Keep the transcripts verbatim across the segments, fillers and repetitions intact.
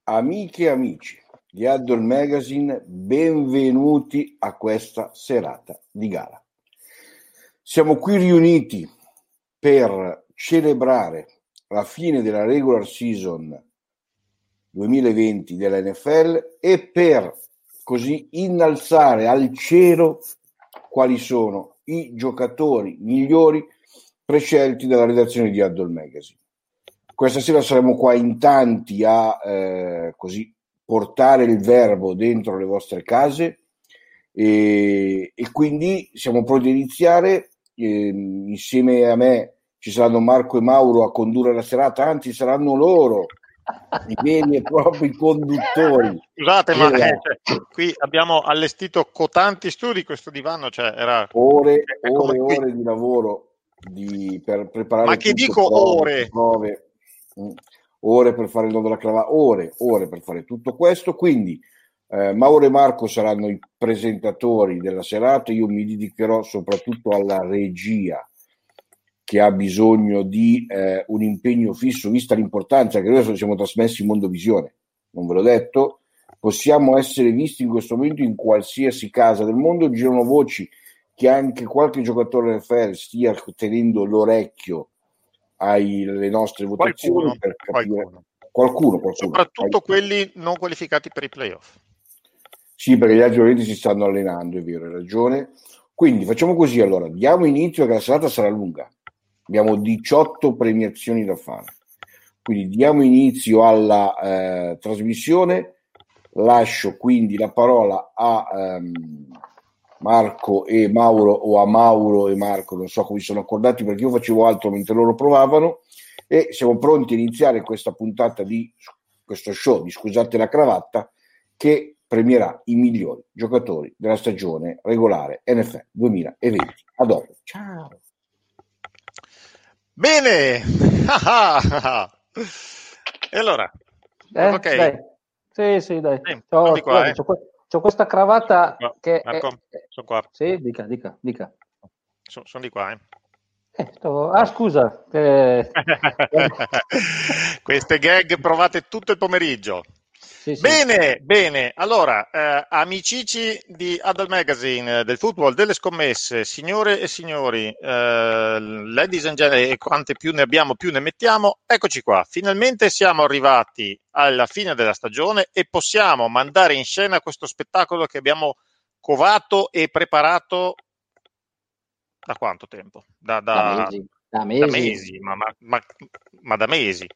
Amiche e amici di Huddle Magazine, benvenuti a questa serata di gala. Siamo qui riuniti per celebrare la fine della regular season duemilaventi della N F L e per così innalzare al cielo quali sono i giocatori migliori prescelti dalla redazione di Huddle Magazine. Questa sera saremo qua in tanti a eh, così portare il verbo dentro le vostre case e, e quindi siamo pronti a iniziare. Eh, insieme a me ci saranno Marco e Mauro a condurre la serata, anzi saranno loro i veri e propri conduttori. Scusate, ma eh, cioè, qui abbiamo allestito cotanti studi questo divano, cioè era ore e ore, ore di lavoro di, per preparare. Ma che dico prove, ore? Prove, ore per fare il nodo della cravatta, ore, ore per fare tutto questo. Quindi eh, Mauro e Marco saranno i presentatori della serata. Io mi dedicherò soprattutto alla regia, che ha bisogno di eh, un impegno fisso, vista l'importanza che noi siamo trasmessi in Mondovisione. Non ve l'ho detto, possiamo essere visti in questo momento in qualsiasi casa del mondo. Girano voci che anche qualche giocatore N F L stia tenendo l'orecchio alle nostre votazioni, qualcuno, per capire qualcuno. Qualcuno, qualcuno. Soprattutto quelli non qualificati per i playoff. Sì, perché gli altri ovviamente si stanno allenando, è vero, hai ragione. Quindi facciamo così, allora, diamo inizio, che la serata sarà lunga. Abbiamo diciotto premiazioni da fare. Quindi diamo inizio alla eh, trasmissione. Lascio quindi la parola a ehm, Marco e Mauro, o a Mauro e Marco, non so come si sono accordati perché io facevo altro mentre loro provavano, e siamo pronti a iniziare questa puntata di questo show di Scusate la cravatta, che premierà i migliori giocatori della stagione regolare N F L duemilaventi. A dopo. Ciao. Bene. E allora? Eh, ok. Dai. Sì, sì, dai. Sì, C'ho, qua, guarda, eh. c'ho, c'ho questa cravatta no, che Marco, è... sono qua. Sì, dica, dica, dica. So, sono di qua, eh. Eh, sto... Ah, scusa. Eh... Queste gag provate tutto il pomeriggio. Sì, sì. Bene, bene. Allora, eh, amicici di Huddle Magazine, del football, delle scommesse, signore e signori, eh, ladies and gentlemen, e quante più ne abbiamo più ne mettiamo, eccoci qua. Finalmente siamo arrivati alla fine della stagione e possiamo mandare in scena questo spettacolo che abbiamo covato e preparato da quanto tempo? Da, da, da mesi, da mesi, da mesi ma, ma, ma, ma da mesi.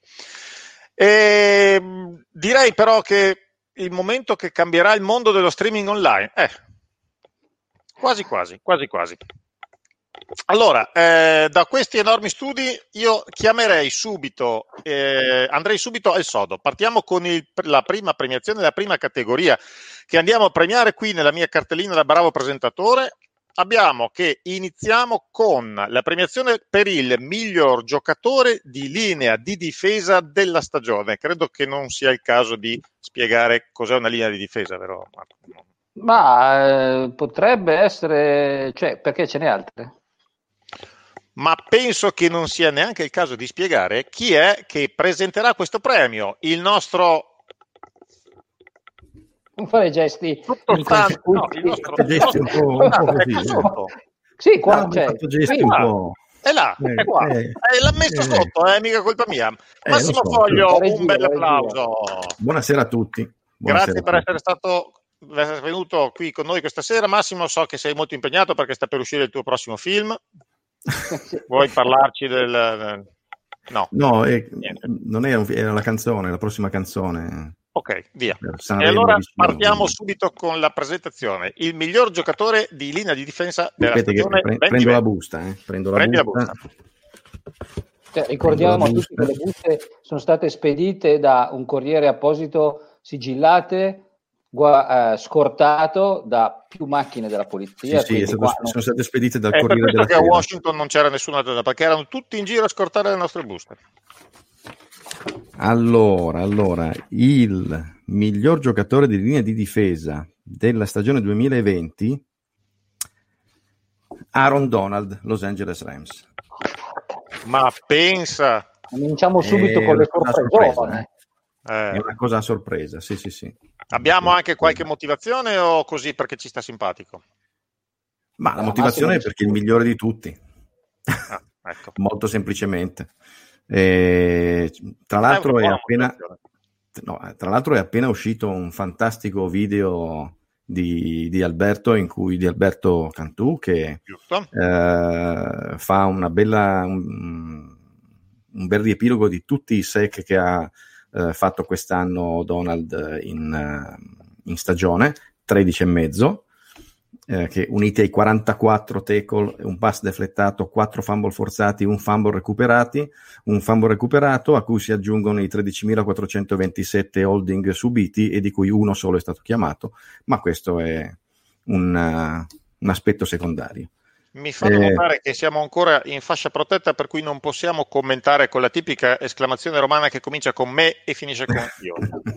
E direi però che il momento che cambierà il mondo dello streaming online, eh, quasi quasi, quasi quasi. Allora, eh, da questi enormi studi io chiamerei subito, eh, andrei subito al sodo. Partiamo con il, la prima premiazione, la prima categoria che andiamo a premiare qui nella mia cartellina da bravo presentatore. Abbiamo che iniziamo con la premiazione per il miglior giocatore di linea di difesa della stagione. Credo che non sia il caso di spiegare cos'è una linea di difesa, vero? Ma eh, potrebbe essere, cioè, perché ce n'è altre? Ma penso che non sia neanche il caso di spiegare chi è che presenterà questo premio. Il nostro... Non fare gesti sottostante, no, il nostro, gesti un po', un po' così, sotto. Sì, qua no, c'è. fatto gesti Qui, un qua. po'. È là, eh, è qua. eh, eh, l'ha messo eh, sotto, è eh, mica colpa mia. Eh, Massimo so, Foglio, regia, un bel regia. applauso. Buonasera a tutti. Buonasera Grazie per essere stato essere venuto qui con noi questa sera. Massimo, so che sei molto impegnato perché sta per uscire il tuo prossimo film. Vuoi parlarci del... No, no è, non è, un, è la canzone, la prossima canzone. Ok, via. Sanremo, e allora vicino, partiamo quindi. subito con la presentazione. Il miglior giocatore di linea di difesa della Aspetta stagione. che pre- prendo la busta, eh. prendo la Prendi busta. la busta. Cioè, ricordiamo a tutti che le buste sono state spedite da un corriere apposito, sigillate, gua- eh, scortato da più macchine della polizia. Sì, sì, stato, qua, sono state spedite dal eh, Corriere per della questo che Sera. a Washington non c'era nessuna donna, perché erano tutti in giro a scortare le nostre buste. Allora, allora, il miglior giocatore di linea di difesa della stagione duemilaventi, Aaron Donald, Los Angeles Rams. Ma pensa, Cominciamo subito Eh, con le una sorpresone. sorpresa, eh. Eh. È una cosa a sorpresa, sì, sì, sì. Abbiamo anche qualche motivazione o così perché ci sta simpatico? Ma la motivazione è perché è il migliore di tutti. Ah, ecco. Molto semplicemente. E, tra l'altro è, è appena no, tra l'altro è appena uscito un fantastico video di, di Alberto in cui di Alberto Cantù che eh, fa una bella un, un bel riepilogo di tutti i sec che ha eh, fatto quest'anno Donald in, in stagione, tredici e mezzo. Eh, che uniti ai quarantaquattro tackle, un pass deflettato, quattro fumble forzati, un fumble recuperati, un fumble recuperato a cui si aggiungono i tredicimilaquattrocentoventisette holding subiti e di cui uno solo è stato chiamato, ma questo è un, uh, un aspetto secondario. Mi fanno eh, notare che siamo ancora in fascia protetta, per cui non possiamo commentare con la tipica esclamazione romana che comincia con me e finisce con io.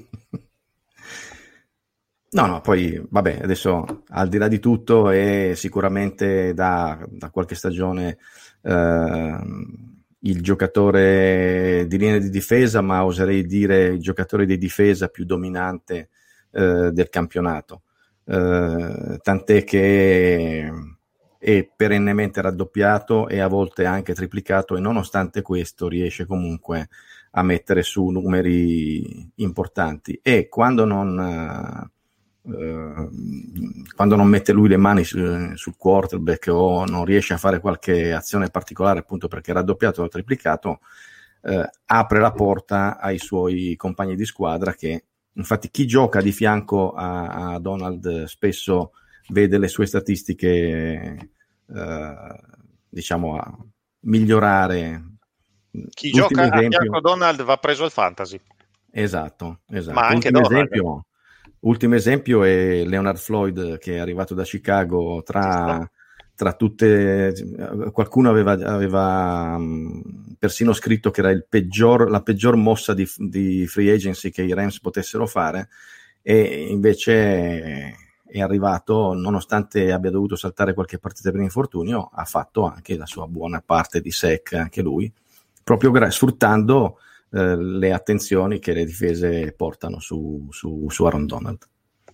No, no, poi vabbè, adesso al di là di tutto è sicuramente da, da qualche stagione eh, il giocatore di linea di difesa, ma oserei dire il giocatore di difesa più dominante eh, del campionato, eh, tant'è che è perennemente raddoppiato e a volte anche triplicato e nonostante questo riesce comunque a mettere su numeri importanti e quando non... Uh, quando non mette lui le mani su, sul quarterback o non riesce a fare qualche azione particolare appunto perché è raddoppiato o triplicato, uh, apre la porta ai suoi compagni di squadra che infatti chi gioca di fianco a, a Donald spesso vede le sue statistiche uh, diciamo a migliorare. Chi L'ultimo gioca esempio... a fianco a Donald va preso al fantasy. Esatto, esatto. Ma anche Ultimo Donald. esempio Ultimo esempio è Leonard Floyd che è arrivato da Chicago tra, tra tutte, qualcuno aveva, aveva persino scritto che era il peggior, la peggior mossa di, di free agency che i Rams potessero fare e invece è arrivato, nonostante abbia dovuto saltare qualche partita per infortunio, ha fatto anche la sua buona parte di sec anche lui, proprio gra- sfruttando le attenzioni che le difese portano su, su, su Aaron Donald.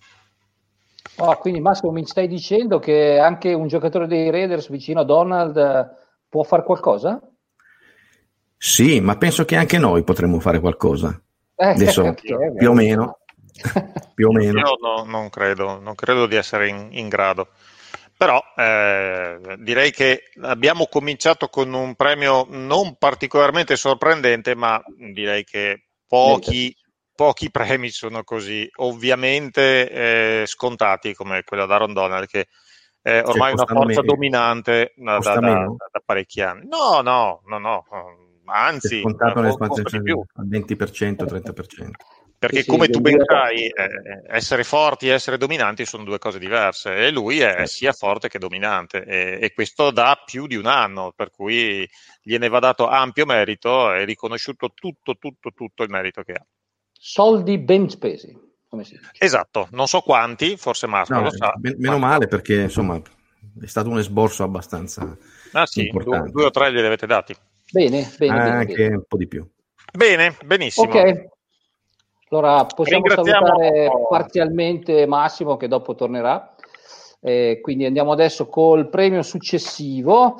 Oh, quindi Massimo mi stai dicendo che anche un giocatore dei Raiders vicino a Donald può fare qualcosa? Sì, ma penso che anche noi potremmo fare qualcosa. Eh, Adesso okay, più o meno. più o meno. Io no, non credo, non credo di essere in, in grado. Però eh, direi che abbiamo cominciato con un premio non particolarmente sorprendente, ma direi che pochi, pochi premi sono così ovviamente eh, scontati come quello da Aaron Donald, che è ormai cioè, una forza meno. dominante da, da, da, da parecchi anni. No, no, no, no, anzi, è scontato nel di più. Al venti per cento, trenta per cento. Perché sì, come sì, tu ben sai, eh, essere forti e essere dominanti sono due cose diverse e lui è sia forte che dominante e, e questo da più di un anno, per cui gliene va dato ampio merito e riconosciuto tutto, tutto, tutto il merito che ha. Soldi ben spesi, come si dice. Esatto, non so quanti, forse Marco no, lo sa. Ben, meno ma... male perché insomma è stato un esborso abbastanza ah, sì, importante. Due, due o tre glieli avete dati. Bene, bene, ah, bene anche bene. un po' di più. Bene, benissimo. Ok. Allora possiamo salutare parzialmente Massimo che dopo tornerà, eh, quindi andiamo adesso col premio successivo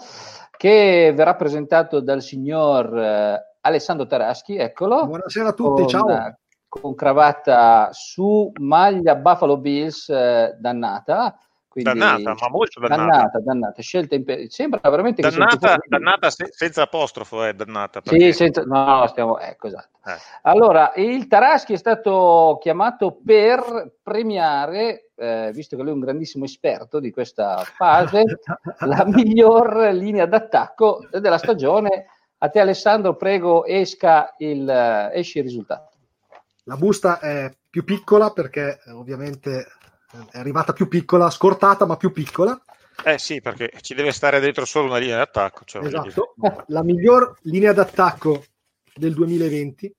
che verrà presentato dal signor eh, Alessandro Taraschi, eccolo. Buonasera a tutti, con, ciao. Con cravatta su maglia Buffalo Bills eh, dannata. Quindi, dannata, ma molto dannata. Dannata, dannata, scelta impe- sembra veramente dannata, che dannata se- senza apostrofo, è dannata. Perché... Sì, senza... no, stiamo... ecco, esatto. Eh. Allora, il Taraschi è stato chiamato per premiare, eh, visto che lui è un grandissimo esperto di questa fase, la miglior linea d'attacco della stagione. A te Alessandro, prego, esca il, esci il risultato. La busta è più piccola perché ovviamente... è arrivata più piccola, scortata ma più piccola. Eh sì, perché ci deve stare dentro solo una linea d'attacco. Cioè esatto. La miglior linea d'attacco del duemilaventi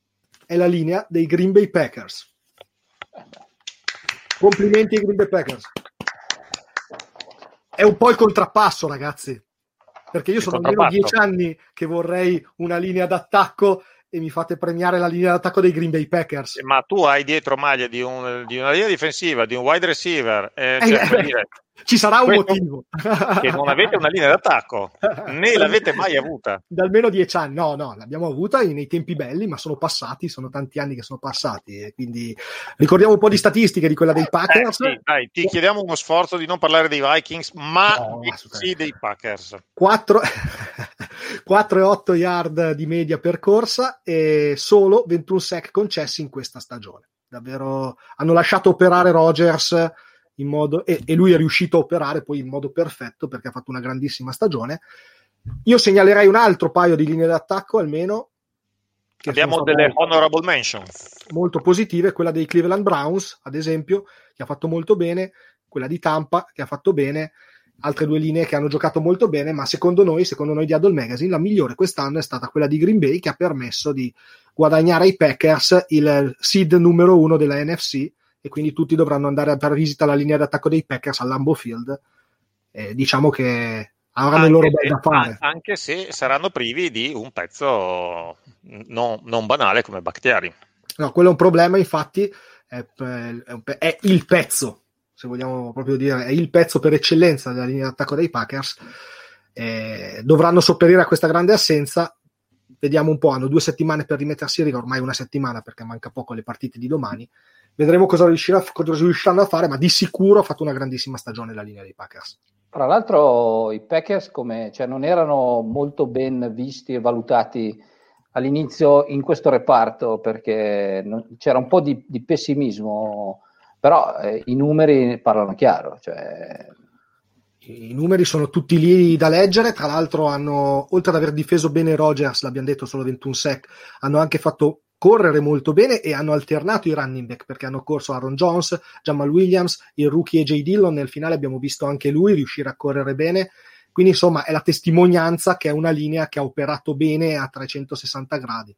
è la linea dei Green Bay Packers. Complimenti ai Green Bay Packers. È un po' il contrappasso, ragazzi, perché io il sono almeno dieci anni che vorrei una linea d'attacco e mi fate premiare la linea d'attacco dei Green Bay Packers. Ma tu hai dietro maglia di, un, di una linea difensiva, di un wide receiver, eh, eh, cioè, eh, dire, ci sarà un questo, motivo. Che non avete una linea d'attacco, né l'avete mai avuta. Da almeno dieci anni, no, no, l'abbiamo avuta nei tempi belli, ma sono passati, sono tanti anni che sono passati, e quindi ricordiamo un po' di statistiche di quella dei Packers. Eh, sì, dai, ti chiediamo uno sforzo di non parlare dei Vikings, ma no, sì dei Packers. quattro e otto yard di media percorsa e solo ventuno sack concessi in questa stagione. Davvero hanno lasciato operare Rodgers in modo e, e lui è riuscito a operare poi in modo perfetto perché ha fatto una grandissima stagione. Io segnalerei un altro paio di linee d'attacco almeno che abbiamo delle molto, honorable mention molto positive, quella dei Cleveland Browns ad esempio che ha fatto molto bene, quella di Tampa che ha fatto bene, altre due linee che hanno giocato molto bene, ma secondo noi, secondo noi di Huddle Magazine, la migliore quest'anno è stata quella di Green Bay che ha permesso di guadagnare ai Packers il seed numero uno della N F C e quindi tutti dovranno andare a fare visita alla linea d'attacco dei Packers al Lambeau Field. Eh, diciamo che avranno il loro bel da fare. Anche se saranno privi di un pezzo non, non banale come Bakhtiari. No, quello è un problema, infatti è, è, è il pezzo, se vogliamo proprio dire, è il pezzo per eccellenza della linea d'attacco dei Packers. Eh, dovranno sopperire a questa grande assenza. Vediamo un po', hanno due settimane per rimettersi in riga, ormai una settimana perché manca poco alle partite di domani. Vedremo cosa, riuscirà, cosa riusciranno a fare, ma di sicuro ha fatto una grandissima stagione la linea dei Packers. Tra l'altro i Packers come, cioè, non erano molto ben visti e valutati all'inizio in questo reparto perché non, c'era un po' di, di pessimismo, però eh, i numeri parlano chiaro. Cioè... I numeri sono tutti lì da leggere, tra l'altro hanno, oltre ad aver difeso bene Rodgers, l'abbiamo detto solo ventuno sack, hanno anche fatto correre molto bene e hanno alternato i running back perché hanno corso Aaron Jones, Jamal Williams, il rookie A J Dillon, nel finale abbiamo visto anche lui riuscire a correre bene, quindi insomma è la testimonianza che è una linea che ha operato bene a trecentosessanta gradi.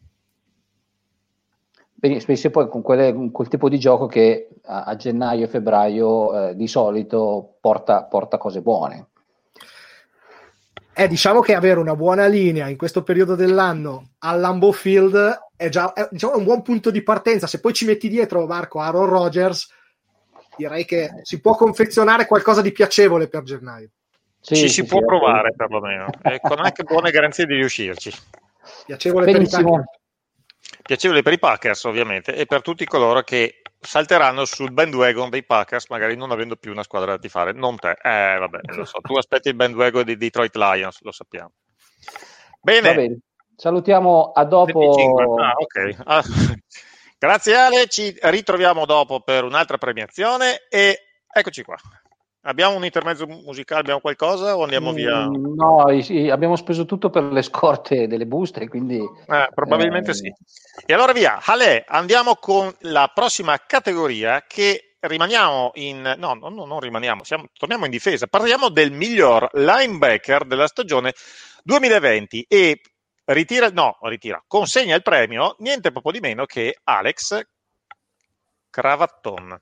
Benissimo, poi con, quelle, con quel tipo di gioco che a, a gennaio e febbraio eh, di solito porta, porta cose buone. Eh, diciamo che avere una buona linea in questo periodo dell'anno al Lambeau Field è già è, diciamo, un buon punto di partenza. Se poi ci metti dietro, Marco, Aaron Rodgers, direi che si può confezionare qualcosa di piacevole per gennaio. Sì, ci sì, si sì, può sì, provare perlomeno, e con anche buone garanzie di riuscirci. Piacevole per i Packers. Piacevole per i Packers ovviamente e per tutti coloro che salteranno sul bandwagon dei Packers magari non avendo più una squadra da tifare. Non te, eh vabbè, lo so, tu aspetti il bandwagon di Detroit Lions, lo sappiamo. Bene, bene. Salutiamo a dopo. Ah, okay. Ah. Grazie Ale, ci ritroviamo dopo per un'altra premiazione e eccoci qua. Abbiamo un intermezzo musicale, abbiamo qualcosa o andiamo via? Mm, no, sì, abbiamo speso tutto per le scorte delle buste, quindi... Eh, probabilmente eh... sì. E allora via, Ale, andiamo con la prossima categoria che rimaniamo in... No, no, no non rimaniamo, siamo, torniamo in difesa. Parliamo del miglior linebacker della stagione duemilaventi e ritira, no, ritira, consegna il premio niente poco di meno che Alex Cravatton.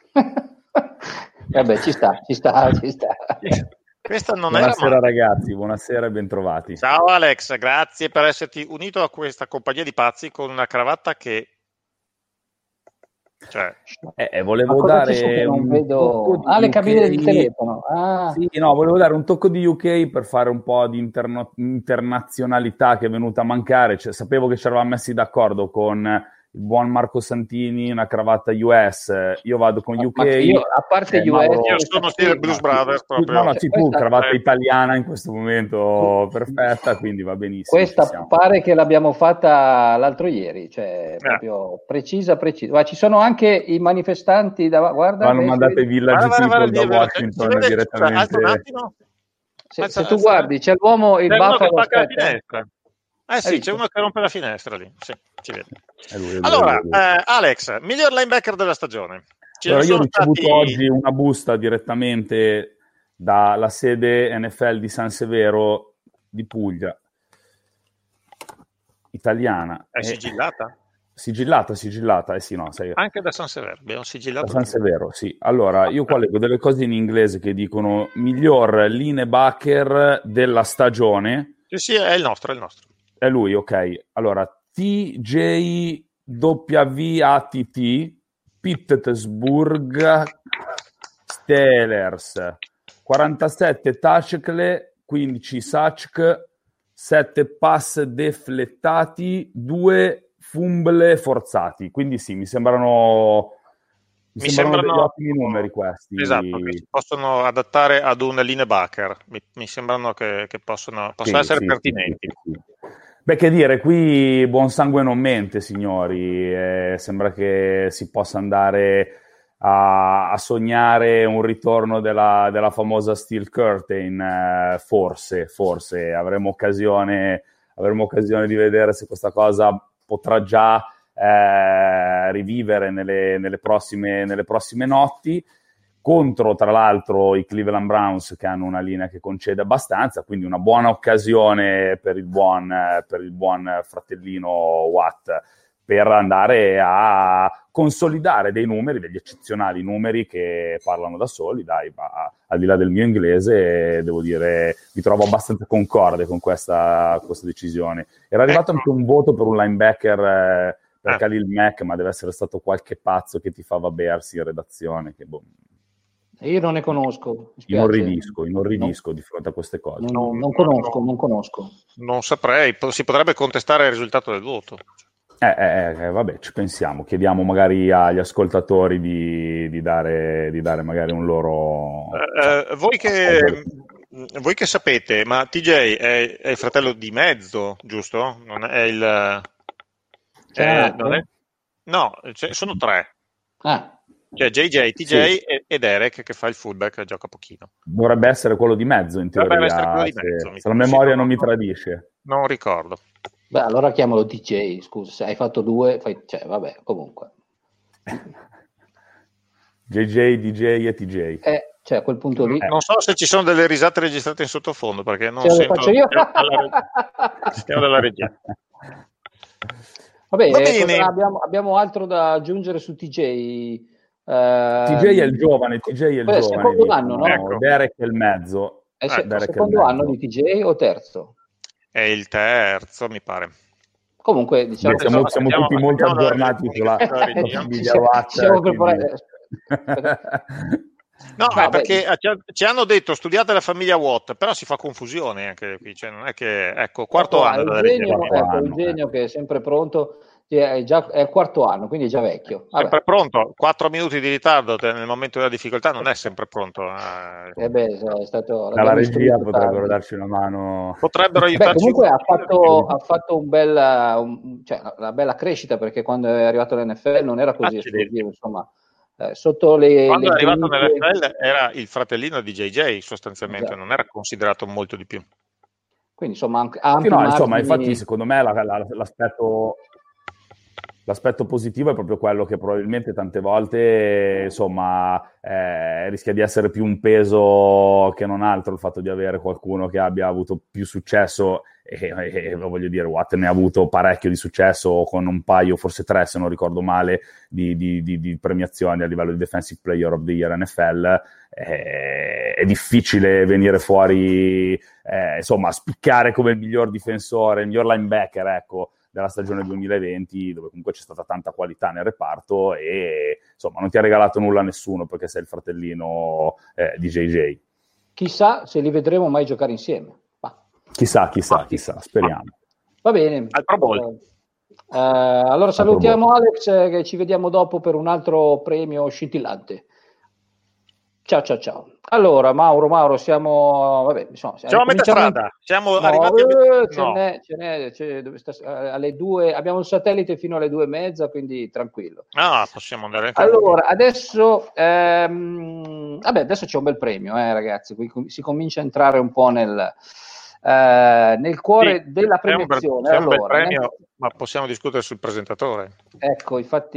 Vabbè, ci sta, ci sta, ci sta. Questa non buonasera era ragazzi, buonasera e bentrovati. Ciao Alex, grazie per esserti unito a questa compagnia di pazzi con una cravatta che... Cioè... Eh, eh, volevo dare un vedo... di ah, le U K... cabine di telefono. Ah. Sì, no, volevo dare un tocco di U K per fare un po' di interno... internazionalità che è venuta a mancare. Cioè, sapevo che ci eravamo messi d'accordo con il buon Marco Santini, una cravatta U S, io vado con U K. Io, a parte eh, U S, io sono stile Blues Brothers proprio. No, no, sì, tu, cravatta italiana in questo momento perfetta, quindi va benissimo. Questa pare che l'abbiamo fatta l'altro ieri, cioè eh. proprio precisa, precisa. Ma ci sono anche i manifestanti, da, guarda. Hanno mandato i Village People da Washington vede, direttamente. Un attimo. Se, se tu guardi, c'è l'uomo, il Buffalo. Eh sì, c'è uno che rompe la finestra lì, sì, ci vede. È lui, è lui, allora, è lui. Eh, Alex, miglior linebacker della stagione. Ci allora, io ho ricevuto stati... oggi una busta direttamente dalla sede N F L di San Severo di Puglia, italiana. È sigillata? Eh, sigillata, sigillata, eh sì, no. Sei... Anche da San Severo, abbiamo sigillato. Da San Severo, sì. Allora, io qua leggo delle cose in inglese che dicono miglior linebacker della stagione. Sì, sì, è il nostro, è il nostro. È lui, ok. Allora, T J W A T T, Pittsburgh Steelers, quarantasette tackle, quindici sack, sette pass deflettati, due fumble forzati. Quindi sì, mi sembrano, mi Mi sembrano, sembrano degli ottimi numeri questi. Esatto, che si possono adattare ad un linebacker. Mi, mi sembrano che, che possono, possono Sì, essere sì, pertinenti. sì, sì, sì. Beh, che dire, qui buon sangue non mente, signori. Eh, sembra che si possa andare a, a sognare un ritorno della, della famosa Steel Curtain. Eh, forse, forse avremo occasione, avremo occasione di vedere se questa cosa potrà già eh, rivivere nelle, nelle, prossime, nelle prossime notti. Contro, tra l'altro, i Cleveland Browns, che hanno una linea che concede abbastanza, quindi una buona occasione per il buon, per il buon fratellino Watt per andare a consolidare dei numeri, degli eccezionali numeri che parlano da soli. Dai, ma al di là del mio inglese, devo dire, mi trovo abbastanza concorde con questa, questa decisione. Era arrivato anche un voto per un linebacker eh, per Khalil Mack, ma deve essere stato qualche pazzo che ti fa vabersi in redazione, che boh. Io non ne conosco. Inorridisco, inorridisco no. Di fronte a queste cose. Non, non conosco, non conosco. Non saprei, si potrebbe contestare il risultato del voto. Eh, eh, eh, vabbè, ci pensiamo. Chiediamo magari agli ascoltatori di, di, dare, di dare magari un loro... Eh, eh, voi, che, voi che sapete, ma T J è, è il fratello di mezzo, giusto? Non è il... È, non è, no, cioè, sono tre. Ah. Cioè J J, T J sì. e Derek che fa il fullback e gioca pochino. Dovrebbe essere quello di mezzo in teoria. Dovrebbe essere quello di mezzo. Se, se la memoria non mi tradisce. Non ricordo. Beh, allora chiamalo D J, scusa, se hai fatto due, fai... cioè vabbè, comunque. J J, D J e T J. Eh, cioè a quel punto lì... Eh. Non so se ci sono delle risate registrate in sottofondo, perché non ce sento... faccio io? Stiamo dalla regia. Vabbè, Va eh, bene. abbiamo, abbiamo altro da aggiungere su T J? Uh, T J è il giovane, T J è il giovane. Secondo anno, no? Ecco. Derek è il mezzo. È se- eh, secondo anno di T J o terzo? È il terzo, mi pare. Comunque, diciamo Beh, siamo, siamo andiamo, tutti molto aggiornati sulla siamo preparati. No, ah, è perché beh. ci hanno detto studiate la famiglia Watt, però si fa confusione anche qui, cioè non è che, ecco, quarto oh, anno da Eugenio, ecco, Eugenio eh. che è sempre pronto, è già è il quarto anno, quindi è già vecchio. Vabbè. Sempre pronto, quattro minuti di ritardo nel momento della difficoltà non è sempre pronto. Eh, eh beh, è stato, dalla regia potrebbero darci una mano. Potrebbero aiutarci. Beh, comunque ha fatto, ha fatto un bel, un, cioè, una bella crescita, perché quando è arrivato all'N F L non era così esplosivo, insomma. Eh, sotto le, quando le è arrivato primizie... nell'N F L era il fratellino di J J sostanzialmente, esatto. Non era considerato molto di più. Quindi insomma anche sì, no, insomma, infatti secondo me la, la, l'aspetto l'aspetto positivo è proprio quello che probabilmente tante volte insomma eh, rischia di essere più un peso che non altro il fatto di avere qualcuno che abbia avuto più successo e, e voglio dire Watt ne ha avuto parecchio di successo con un paio, forse tre se non ricordo male, di, di, di, di premiazioni a livello di Defensive Player of the Year N F L. Eh, è difficile venire fuori eh, insomma spiccare come il miglior difensore, il miglior linebacker, ecco, della stagione duemilaventi, dove comunque c'è stata tanta qualità nel reparto e insomma non ti ha regalato nulla a nessuno perché sei il fratellino eh, di J J. Chissà se li vedremo mai giocare insieme. Va. Chissà, chissà, chissà, speriamo. Va bene. Al Pro Bowl. Uh, allora salutiamo Alex, eh, che ci vediamo dopo per un altro premio scintillante. Ciao ciao ciao. Allora Mauro, Mauro, siamo vabbè, insomma, siamo a metà strada, siamo no, arrivati eh, a... ce no. n'è, ce n'è, ce n'è, sta, alle due, abbiamo un satellite fino alle due e mezza, quindi tranquillo. Ah, possiamo andare anche allora, adesso ehm, vabbè, adesso c'è un bel premio, eh, ragazzi, qui si comincia a entrare un po' nel eh, nel cuore sì, della premiazione. C'è un bel, c'è allora, un bel premio, nel... ma possiamo discutere sul presentatore. Ecco,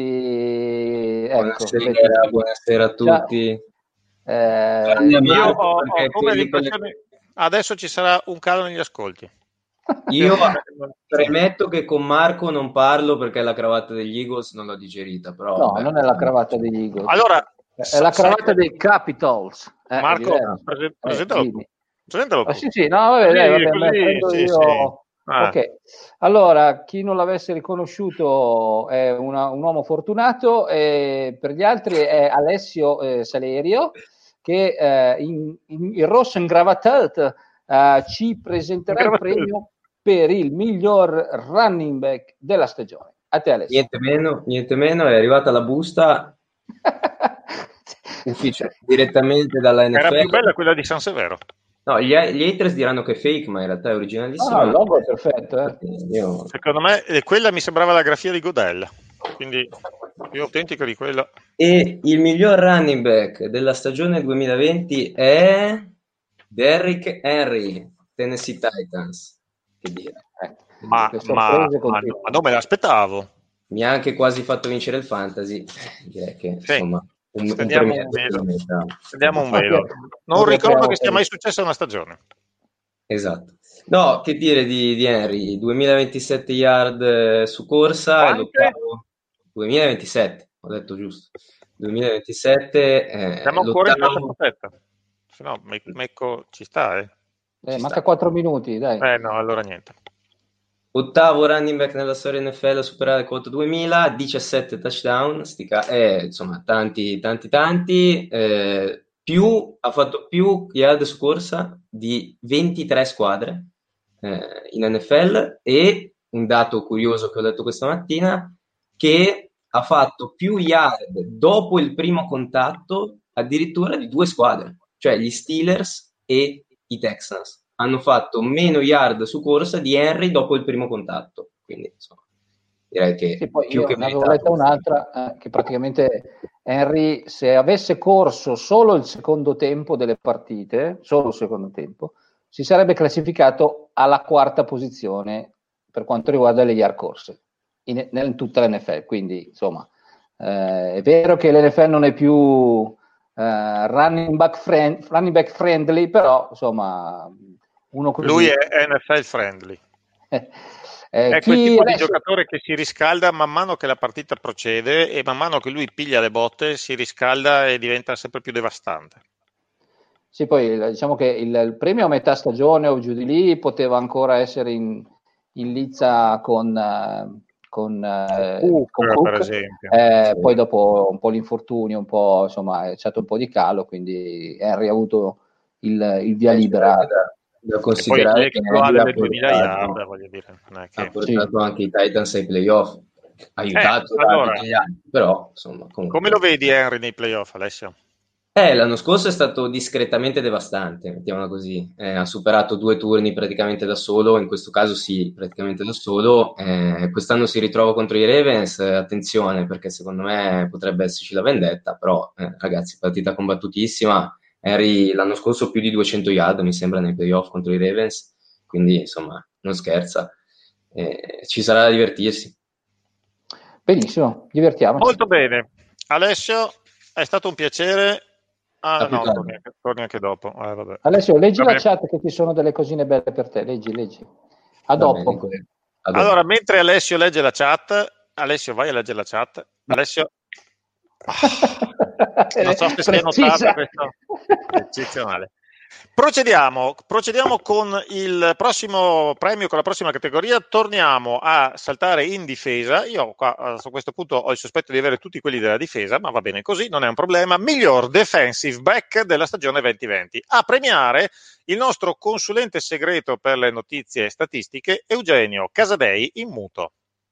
infatti ecco, buonasera, buonasera a tutti. Ciao. Eh, io ho, ho come l'impressione adesso ci sarà un calo negli ascolti. Io premetto che con Marco non parlo perché la cravatta degli Eagles non l'ho digerita, però no, beh, non è la cravatta degli Eagles, allora è la cravatta sai... dei Capitals. Eh, Marco, presentalo, eh, presentalo ah, sì, sì, no, vabbè, così, dai, vabbè, così, prendo sì, io sì. Ah. Ok, allora chi non l'avesse riconosciuto è una, un uomo fortunato, e per gli altri è Alessio eh, Salerio, che eh, in, in, in rosso ingravatato eh, ci presenterà il premio per il miglior running back della stagione. A te, Alessio. Niente meno, niente meno, è arrivata la busta ufficiale direttamente dalla N F L. Era più bella quella di San Severo. No, gli, gli haters diranno che è fake, ma in realtà è originalissima. Ah, no, il logo è perfetto. Eh. Io... Secondo me eh, quella mi sembrava la grafia di Godella, quindi più autentica di quella. E il miglior running back della stagione duemilaventi è Derrick Henry, Tennessee Titans. Che dire. Eh, Ma, ma, ma, ma non me l'aspettavo. Mi ha anche quasi fatto vincere il fantasy. Direi che sì. insomma un, Stendiamo un, un velo. Stendiamo un velo. Non okay. ricordo okay. che sia mai successa una stagione. Esatto. No, che dire di, di Henry? duemilaventisette yard su corsa e l'ottavo. duemilaventisette, ho detto giusto. duemilaventisette. Eh, Siamo ancora in quarta perfetta. Se no, Mecco ci sta, eh. eh manca quattro minuti, dai. Eh no, allora niente. Ottavo running back nella storia N F L a superare il quota duemila, diciassette touchdown, stica, eh, insomma tanti tanti tanti, eh, più, ha fatto più yard su corsa di ventitré squadre eh, in N F L, e un dato curioso che ho detto questa mattina, che ha fatto più yard dopo il primo contatto addirittura di due squadre, cioè gli Steelers e i Texans hanno fatto meno yard su corsa di Henry dopo il primo contatto, quindi insomma direi che sì, poi più io che ne avevo letta un'altra eh, che praticamente Henry, se avesse corso solo il secondo tempo delle partite, solo il secondo tempo, si sarebbe classificato alla quarta posizione per quanto riguarda le yard corse in, in tutta l'N F L, quindi insomma eh, è vero che l'N F L non è più uh, running back friend, running back friendly, però insomma uno così... Lui è N F L friendly. eh, è quel tipo adesso... di giocatore che si riscalda man mano che la partita procede, e man mano che lui piglia le botte si riscalda e diventa sempre più devastante. Sì, poi diciamo che il, il premio a metà stagione o giù di lì poteva ancora essere in, in lizza con, uh, con, uh, Cook, con Cook, per esempio. Eh, poi dopo un po' l'infortunio, un po' insomma è stato un po' di calo, quindi Henry ha avuto il, il via libera. Da considerare che delle duemila yard, voglio dire, non è che... ha portato sì. anche i Titans ai playoff, aiutato eh, allora, dagli altri, però insomma comunque... Come lo vedi Henry nei playoff, Alessio? Eh, l'anno scorso è stato discretamente devastante, mettiamola così, eh, ha superato due turni praticamente da solo, in questo caso sì, praticamente da solo, eh, quest'anno si ritrova contro i Ravens, eh, attenzione perché secondo me potrebbe esserci la vendetta, però eh, ragazzi, partita combattutissima, Henry l'anno scorso più di duecento yard mi sembra nei playoff contro i Ravens, quindi insomma non scherza, eh, ci sarà da divertirsi. Benissimo, divertiamoci. Molto bene, Alessio, è stato un piacere. Ah, no, torni anche, torni anche dopo. Eh, vabbè. Alessio, leggi vabbè. la chat che ci sono delle cosine belle per te. Leggi, leggi. A dopo. Bene, allora, mentre Alessio legge la chat, Alessio, vai a leggere la chat. Alessio, ah, non so se si è notato questo eccezionale. Procediamo, procediamo con il prossimo premio, con la prossima categoria. Torniamo a saltare in difesa. Io qua a questo punto ho il sospetto di avere tutti quelli della difesa, ma va bene così, non è un problema. Miglior defensive back della stagione duemilaventi. A premiare il nostro consulente segreto per le notizie statistiche, Eugenio Casadei, in muto.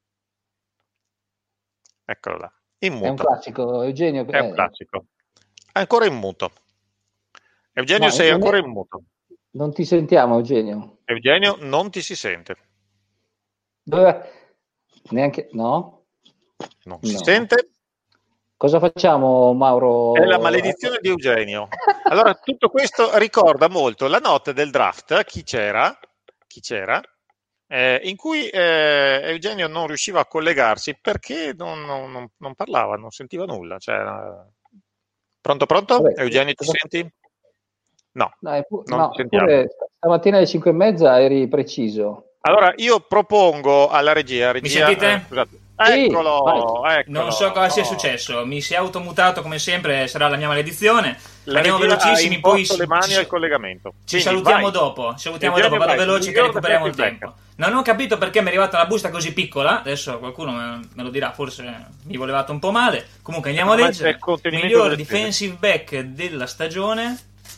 Eccolo là, in muto. È un classico, Eugenio. È un classico. Ancora in muto. Eugenio, no, sei ancora è... in muto. Non ti sentiamo, Eugenio. Eugenio, non ti si sente. Dove... Neanche... No? Non no. si sente. Cosa facciamo, Mauro? È la maledizione di Eugenio. Allora, tutto questo ricorda molto la notte del draft, chi c'era, chi c'era eh, in cui eh, Eugenio non riusciva a collegarsi perché non, non, non parlava, non sentiva nulla. Cioè, pronto, pronto? Vabbè, Eugenio, ti cosa... senti? No, no, pu- no stamattina alle cinque e mezza eri preciso. Allora io propongo alla regia, regia mi sentite? Eh, scusate. Eccolo, sì, eccolo, non so cosa sia no. successo, mi si è automutato come sempre, sarà la mia maledizione. La Andiamo velocissimi, poi ci, le mani ci, al collegamento. Ci Quindi, salutiamo vai. dopo, salutiamo Eugenio, dopo, vado veloce che recuperiamo il tempo. Non ho capito perché mi è arrivata una busta così piccola. Adesso qualcuno me lo dirà, forse mi volevate un po' male. Comunque andiamo a leggere. Miglior defensive back della stagione,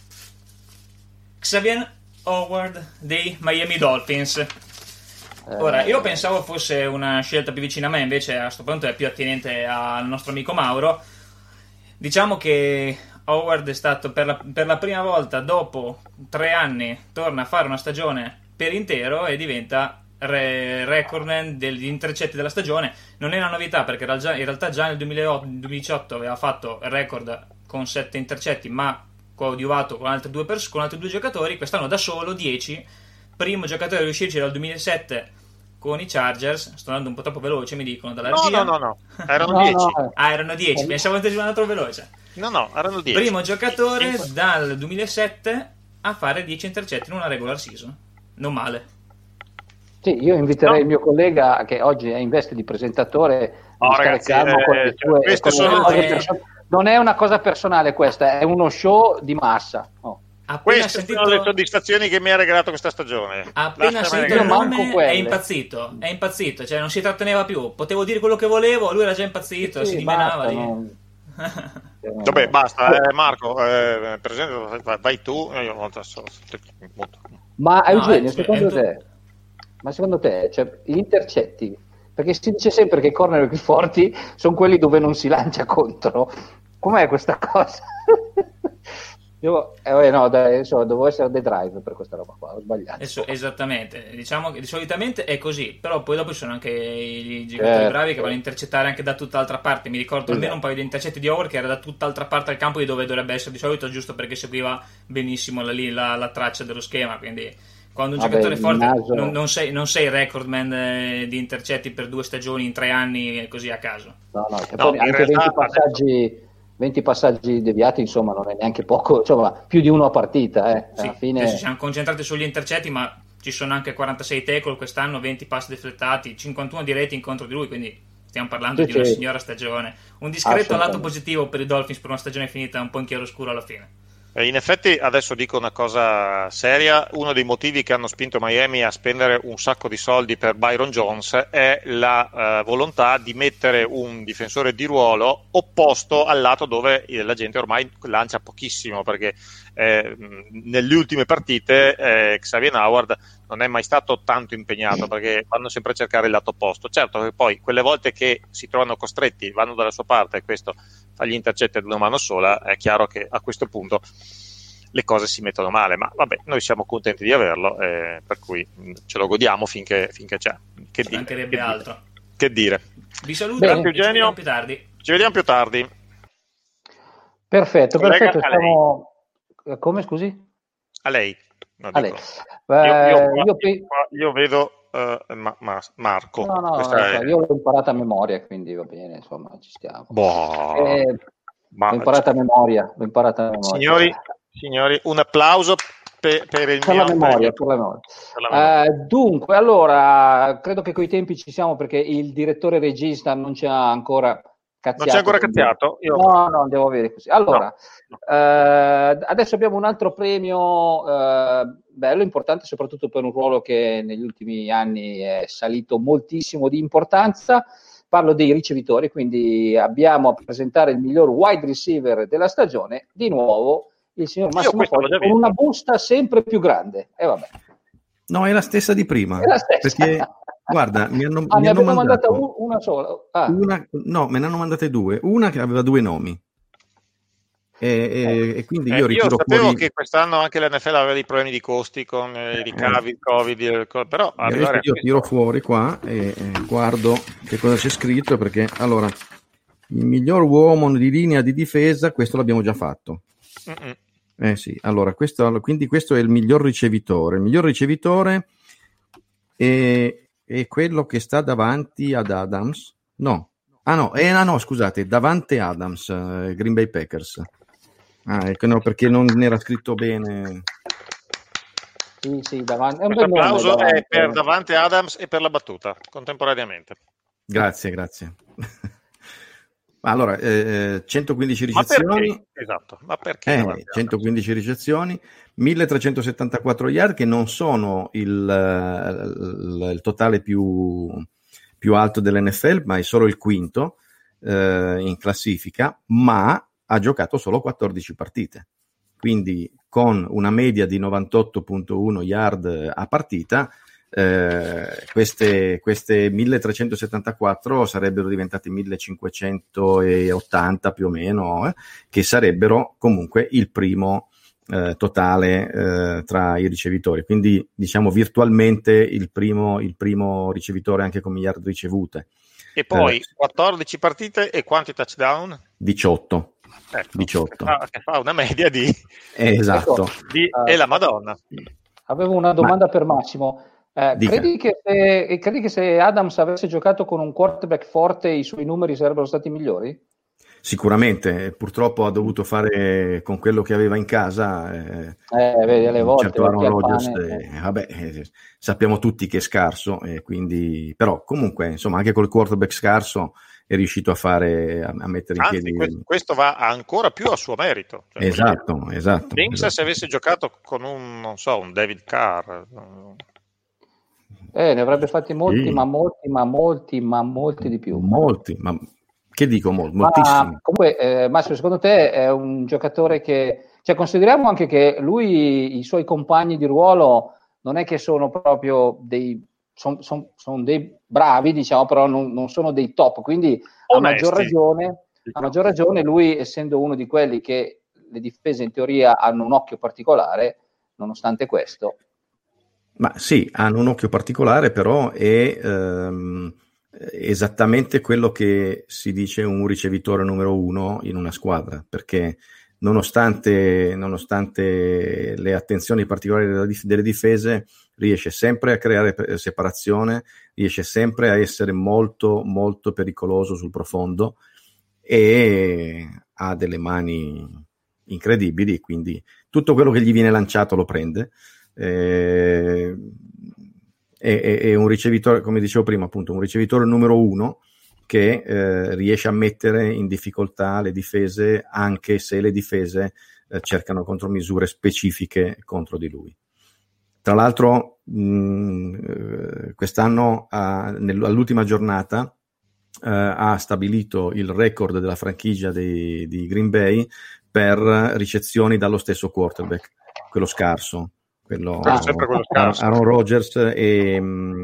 Xavier Howard dei Miami Dolphins. Ora, io pensavo fosse una scelta più vicina a me, invece a questo punto è più attinente al nostro amico Mauro. Diciamo che Howard è stato per la, per la prima volta dopo tre anni torna a fare una stagione per intero e diventa re, recordman degli intercetti della stagione. Non è una novità, perché in realtà già nel duemiladiciotto aveva fatto il record con sette intercetti, ma coadiuvato con altri due, pers- con altri due giocatori. Quest'anno da solo dieci. Primo giocatore a riuscirci dal duemilasette con i Chargers. Sto andando un po' troppo veloce, mi dicono dalla regia. No, no, no, no. Erano dieci. No, no. Ah, erano dieci, pensavo che andando troppo veloce. No, no, erano dieci. Primo giocatore dal duemilasette a fare dieci intercetti in una regular season. Non male. Sì, io inviterei No. il mio collega, che oggi è in veste di presentatore, Oh, di stare ragazzi, calmo eh, con le cioè, sue- queste con le sono- cose eh, perso- non è una cosa personale questa, è uno show di massa. Oh. Appena Queste sentito, sono le soddisfazioni che mi ha regalato questa stagione. appena Lasciami sentito il Io manco nome è quelle. impazzito. È impazzito, cioè non si tratteneva più. Potevo dire quello che volevo, lui era già impazzito, Sì, si dimenava basta, lì. non- Vabbè, basta, eh, Marco, eh, per esempio, vai, vai tu. eh, Io adesso, molto. Ma No, Eugenio, eh, secondo è tu- te, ma secondo te, cioè, gli intercetti, perché si dice sempre che i corner più forti sono quelli dove non si lancia contro. Com'è questa cosa? Io, eh, vabbè, no, dai, adesso devo essere The Drive per questa roba qua, ho sbagliato. Adesso, esattamente, diciamo che solitamente è così, però poi dopo ci sono anche i giocatori Certo. bravi che vanno a intercettare anche da tutt'altra parte. Mi ricordo Esatto. almeno un paio di intercetti di Howard che era da tutt'altra parte al campo di dove dovrebbe essere di solito, giusto perché seguiva benissimo la, lì, la, la traccia dello schema. Quindi quando un Vabbè, giocatore il forte naso- non, non sei, non sei recordman eh, di intercetti per due stagioni in tre anni e così a caso. No, no, che No, poi in anche realtà venti passaggi, venti passaggi deviati, insomma, non è neanche poco, insomma, più di uno a partita, eh. Sì, Alla fine... adesso siamo concentrati sugli intercetti, ma ci sono anche quarantasei tackle quest'anno, venti pass deflettati, cinquantuno di rating contro di lui, quindi stiamo parlando Sì, di una sì. signora stagione. Un discreto lato Assolutamente. positivo per i Dolphins per una stagione finita un po' in chiaroscuro alla fine. Eh, In effetti, adesso dico una cosa seria, uno dei motivi che hanno spinto Miami a spendere un sacco di soldi per Byron Jones è la eh, volontà di mettere un difensore di ruolo opposto al lato dove eh, la gente ormai lancia pochissimo, perché eh, mh, nelle ultime partite eh, Xavier Howard non è mai stato tanto impegnato, perché vanno sempre a cercare il lato opposto. Certo che poi quelle volte che si trovano costretti, vanno dalla sua parte, e questo fa gli intercetti ad una mano sola, è chiaro che a questo punto le cose si mettono male, ma vabbè, noi siamo contenti di averlo, eh, per cui mh, ce lo godiamo finché, finché c'è. Che Ci dire, mancherebbe che altro. dire, che dire. Vi saluto Bene. e ci Eugenio. vediamo più tardi. Ci vediamo più tardi. Perfetto, Collega, perfetto, a lei. stiamo... Come, scusi? A lei. No, A dico. lei. Io, Eh, io qua- io pe- qua- io vedo eh, ma- ma- Marco. No, no, Questa no, è- io l'ho imparata a memoria, quindi va bene, insomma, ci stiamo. Boh. Eh, Ma- l'ho imparata a memoria, l'ho imparata a memoria. Signori, signori, un applauso per, per il Per mio la memoria, per- per la memoria. per la memoria. Eh, dunque, allora, credo che coi tempi ci siamo perché il direttore regista non ci ha ancora cazziato. Non c'è ancora quindi- cazziato? Io- No, no, devo avere così. Allora, No, eh, adesso abbiamo un altro premio eh, bello, importante, soprattutto per un ruolo che negli ultimi anni è salito moltissimo di importanza. Parlo dei ricevitori, quindi abbiamo a presentare il miglior wide receiver della stagione, di nuovo il signor Io Massimo questo l'ho Foggia, già con visto. una busta sempre più grande. E vabbè. No, è la stessa di prima. È la stessa. Perché, guarda, mi hanno, Ah, mi ne hanno abbiamo mandata mandato un- una sola. Ah, una, no, me ne hanno mandate due. Una che aveva due nomi. E, e- e quindi Eh, io io ritiro sapevo fuori. che quest'anno anche l'N F L aveva dei problemi di costi con eh, i ricavi, il Covid, il co- però E adesso arrivare a io questo- tiro fuori qua e, e guardo che cosa c'è scritto, perché allora il miglior uomo di linea di difesa, questo l'abbiamo già fatto. Mm-mm. Eh sì, allora questo, quindi questo è il miglior ricevitore. Il miglior ricevitore è, è quello che sta davanti ad Adams. No, ah no, eh, ah, no scusate, Davante Adams, eh, Green Bay Packers. Ah, ecco, no, perché non era scritto bene. sì, sì, davanti. È un Questo bel nome, applauso davanti. è per Davante Adams e per la battuta contemporaneamente. Grazie, grazie. Allora, eh, centoquindici ricezioni. Ma perché? Esatto, ma perché? Eh, centoquindici ricezioni, milletrecentosettantaquattro yard, che non sono il, il, il totale più, più alto dell'N F L, ma è solo il quinto eh, in classifica, ma ha giocato solo quattordici partite. Quindi con una media di novantotto virgola uno yard a partita, eh, queste, queste milletrecentosettantaquattro sarebbero diventate millecinquecentottanta più o meno, eh, che sarebbero comunque il primo eh, totale eh, tra i ricevitori. Quindi diciamo virtualmente il primo, il primo ricevitore anche con yard ricevute. E poi eh, quattordici partite e quanti touchdown? diciotto. Ecco, diciotto. Che fa, che fa una media di... Eh, esatto. Di, uh, e la Madonna. Avevo una domanda Ma... per Massimo. Eh, credi, che se, credi che se Adams avesse giocato con un quarterback forte i suoi numeri sarebbero stati migliori? Sicuramente, purtroppo ha dovuto fare con quello che aveva in casa. Eh, eh, vedi, alle volte certo Aaron Rodgers, pane, eh, vabbè, eh, sappiamo tutti che è scarso, eh, quindi, però comunque, insomma, anche col quarterback scarso è riuscito a fare, a, a mettere in Anzi, piedi. Questo, questo va ancora più a suo merito. Cioè, esatto, perché, esatto. pensa esatto. se avesse giocato con un, non so, un David Carr. Eh, ne avrebbe fatti molti, Sì. ma molti, ma molti, ma molti di più. Molti, ma che dico, mol- Ma moltissimi. comunque, eh, Massimo, secondo te è un giocatore che... Cioè, consideriamo anche che lui, i suoi compagni di ruolo, non è che sono proprio dei... Sono son, son dei bravi, diciamo, però non, non sono dei top, quindi a maggior, ragione, a maggior ragione lui, essendo uno di quelli che le difese in teoria hanno un occhio particolare, nonostante questo... Ma sì, hanno un occhio particolare, però è ehm, esattamente quello che si dice un ricevitore numero uno in una squadra, perché nonostante, nonostante le attenzioni particolari della dif- delle difese, riesce sempre a creare separazione, riesce sempre a essere molto, molto pericoloso sul profondo e ha delle mani incredibili, quindi tutto quello che gli viene lanciato lo prende. Eh, è, è un ricevitore, come dicevo prima, appunto un ricevitore numero uno che eh, riesce a mettere in difficoltà le difese, anche se le difese eh, cercano contromisure specifiche contro di lui. Tra l'altro mh, quest'anno ha, nell- all'ultima giornata eh, ha stabilito il record della franchigia dei, di Green Bay per ricezioni dallo stesso quarterback, quello scarso. Quello, ah, sempre quello scarso. Aaron Rodgers e,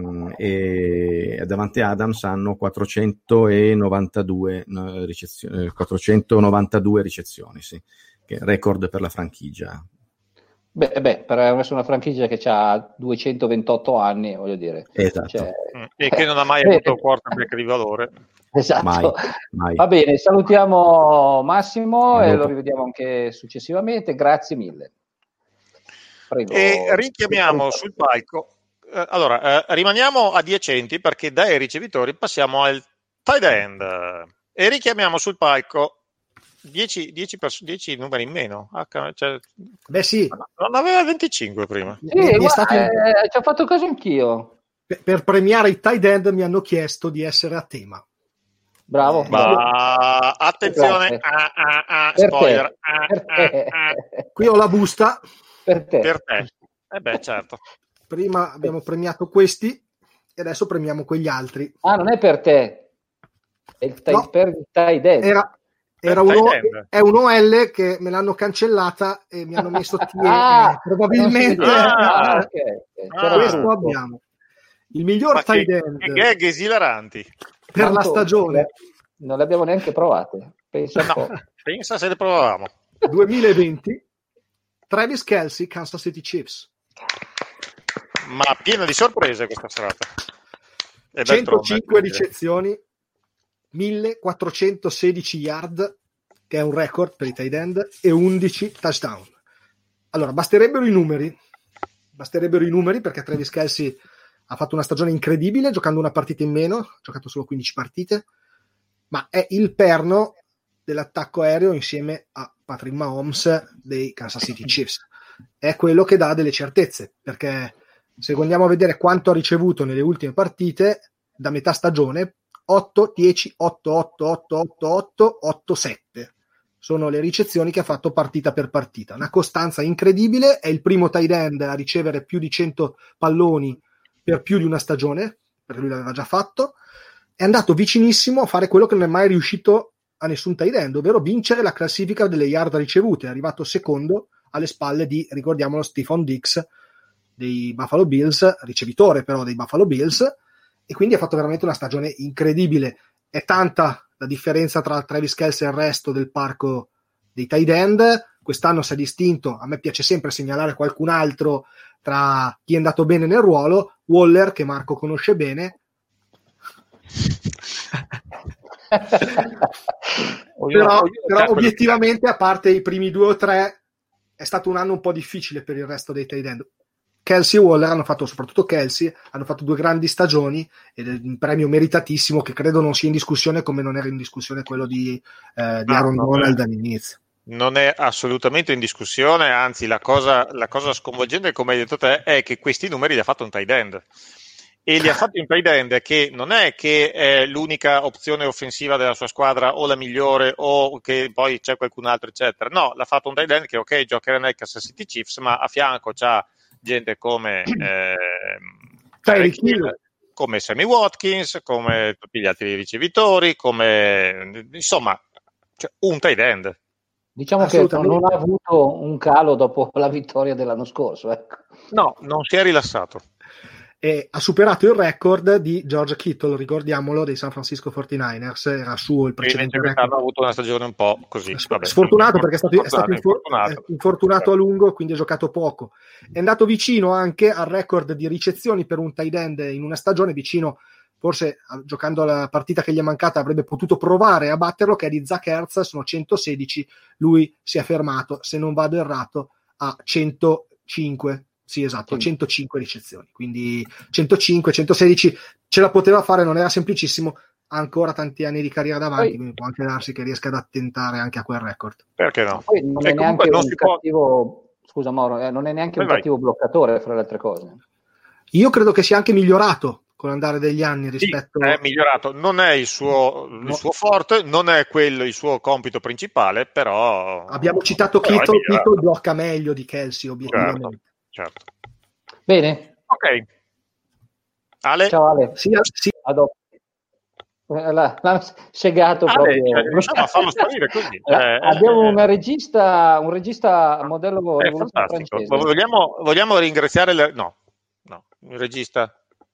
e Davante Adams hanno quattrocentonovantadue ricezioni, quattrocentonovantadue ricezioni, sì, che è record per la franchigia. Beh, beh, per essere una franchigia che ha duecentoventotto anni, voglio dire. Esatto. Cioè, e che non ha mai avuto un quarterback di valore. Esatto. Mai, mai. Va bene, salutiamo Massimo e lo rivediamo anche successivamente. Grazie mille. Prego. E richiamiamo sul palco. Eh, allora, eh, rimaniamo adiacenti perché dai ricevitori passiamo al tight end e richiamiamo sul palco dieci, dieci, pers- dieci numeri in meno. Ah, cioè, Beh sì. Non aveva venticinque prima. Sì, Mi è guarda, stato- eh, ci ho fatto caso anch'io. Per, per premiare i tight end mi hanno chiesto di essere a tema. Bravo. Ma attenzione, Grazie. ah, ah, ah, Per spoiler. te, Ah, per ah, te. ah, Qui ho la busta. Per te. per te. Eh beh, certo. Prima abbiamo premiato questi e adesso premiamo quegli altri. Ah, non è per te. È il tight, No. per il tight end. Era, era Per uno, tight end. è un O L che me l'hanno cancellata e mi hanno messo T E. Ah, eh, probabilmente non si vede. Ah, Ah, ok. C'era ah. questo tutto. abbiamo. Il miglior Ma che, tight end che gag esilaranti. per la Tanto stagione non le abbiamo neanche provate. Penso un No, po'. pensa se le provavamo. duemilaventi, Travis Kelce, Kansas City Chiefs. Ma piena di sorprese questa serata. E centocinque d'altronde, ricezioni, millequattrocentosedici yard, che è un record per i tight end, e undici touchdown. Allora, basterebbero i numeri, basterebbero i numeri perché Travis Kelce ha fatto una stagione incredibile giocando una partita in meno, ha giocato solo quindici partite, ma è il perno dell'attacco aereo insieme a Patrick Mahomes dei Kansas City Chiefs. È quello che dà delle certezze, perché se andiamo a vedere quanto ha ricevuto nelle ultime partite, da metà stagione otto, dieci, otto, otto, otto, otto, otto, otto, sette. Sono le ricezioni che ha fatto partita per partita. Una costanza incredibile, è il primo tight end a ricevere più di cento palloni per più di una stagione, perché lui l'aveva già fatto. È andato vicinissimo a fare quello che non è mai riuscito a nessun tight end, ovvero vincere la classifica delle yard ricevute. È arrivato secondo alle spalle di, ricordiamolo, Stephon Diggs dei Buffalo Bills, ricevitore però dei Buffalo Bills, e quindi ha fatto veramente una stagione incredibile. È tanta la differenza tra Travis Kelce e il resto del parco dei tight end. Quest'anno si è distinto, a me piace sempre segnalare qualcun altro tra chi è andato bene nel ruolo, Waller, che Marco conosce bene. però, però obiettivamente, a parte i primi due o tre, è stato un anno un po' difficile per il resto dei tight end. Kelce e Waller hanno fatto, soprattutto Kelce, hanno fatto due grandi stagioni ed è un premio meritatissimo che credo non sia in discussione, come non era in discussione quello di, eh, di Aaron no, Donald all'inizio. Non è assolutamente in discussione, anzi la cosa, la cosa sconvolgente, come hai detto te, è che questi numeri li ha fatto un tight end. E li ha fatti un tight end che non è che è l'unica opzione offensiva della sua squadra o la migliore o che poi c'è qualcun altro eccetera. No, l'ha fatto un tight end che ok, giocherà nel Kansas City Chiefs, ma a fianco c'ha gente come eh, Tyreek Hill, come Sammy Watkins, come tutti gli altri ricevitori, come insomma cioè un tight end. Diciamo che non ha avuto un calo dopo la vittoria dell'anno scorso, ecco. No, non si è rilassato. E ha superato il record di George Kittle, ricordiamolo, dei San Francisco quarantanovers. Era suo il precedente record. Ha avuto una stagione un po' così. Vabbè. Sfortunato perché è stato, è stato infortunato, infortunato a lungo, quindi ha giocato poco. È andato vicino anche al record di ricezioni per un tight end in una stagione, vicino, forse giocando alla partita che gli è mancata avrebbe potuto provare a batterlo, che è di Zach Ertz, sono centosedici, lui si è fermato, se non vado errato, a centocinque. Sì, esatto, sì. centocinque ricezioni, quindi centocinque, centosedici ce la poteva fare, non era semplicissimo, ha ancora tanti anni di carriera davanti, poi, quindi può anche darsi che riesca ad attentare anche a quel record. Perché no? Poi non cioè, è neanche non un cattivo, può... scusa Mauro, eh, non è neanche vai un vai. cattivo bloccatore, fra le altre cose. Io credo che sia anche migliorato con l'andare degli anni rispetto... Sì, è migliorato, non è il suo, no. il suo forte, non è quello il suo compito principale, però... Abbiamo citato però Kittle, Kittle blocca meglio di Kelce, obiettivamente. Certo. Certo. Bene. Ok. Ale? Ciao Ale. Sì, sì. A dopo. L'ha segato Ale, proprio. Cioè, riusciamo a farlo sparire così. Eh, eh, abbiamo eh, una regista, un regista modello è fantastico. Vogliamo, vogliamo ringraziare le... no, no, il regista.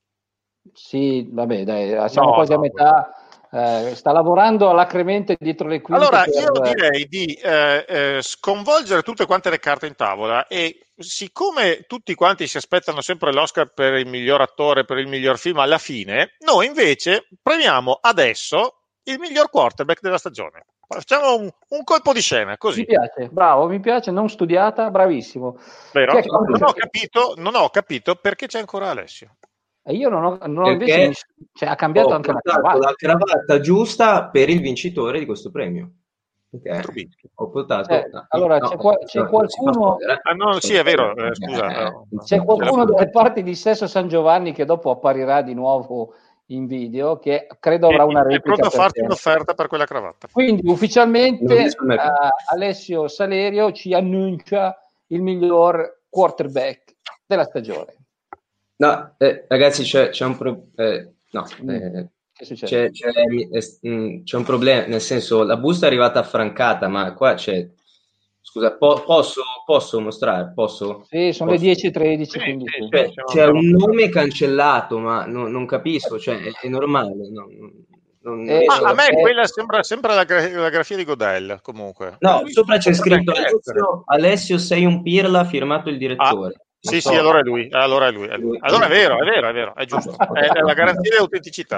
Sì, vabbè, dai, siamo no, quasi no, a metà. Eh, sta lavorando alacremente dietro le quinte. Allora, per... io direi di eh, eh, sconvolgere tutte quante le carte in tavola e siccome tutti quanti si aspettano sempre l'Oscar per il miglior attore, per il miglior film alla fine, noi invece premiamo adesso il miglior quarterback della stagione. Facciamo un, un colpo di scena, così. Mi piace, bravo, mi piace, non studiata, bravissimo. Vero? Non ho capito, non ho capito perché c'è ancora Alessio. E io non ho, non ho invece, cioè, ha cambiato anche la cravatta. La cravatta giusta per il vincitore di questo premio. Okay. Ho portato, eh, no, allora no, c'è, qua, c'è no, qualcuno ah, no, sì è vero eh, scusa eh, no, c'è qualcuno delle parti di Sesso San Giovanni che dopo apparirà di nuovo in video che credo avrà una replica. È pronto a farti un'offerta per quella cravatta. Quindi ufficialmente uh, Alessio Salerio ci annuncia il miglior quarterback della stagione. No, eh, ragazzi c'è, c'è un pro- eh, no, eh, C'è, c'è, c'è un problema, nel senso la busta è arrivata affrancata, ma qua c'è, scusa, po- posso, posso mostrare? Posso? Sì, sono posso? le dieci e tredici, sì, quindi sì, c'è, c'è un nome cancellato, ma no, non capisco, cioè è, è normale, no, non, eh, non a me è... quella sembra, sembra la, gra- la grafia di Godel, comunque. No, sopra c'è scritto Alessio, Alessio sei un pirla, firmato il direttore. Ah. Sì, so. sì, allora è lui, allora è lui, è lui. Allora è vero, è vero, è vero, è giusto. È, è la garanzia di autenticità.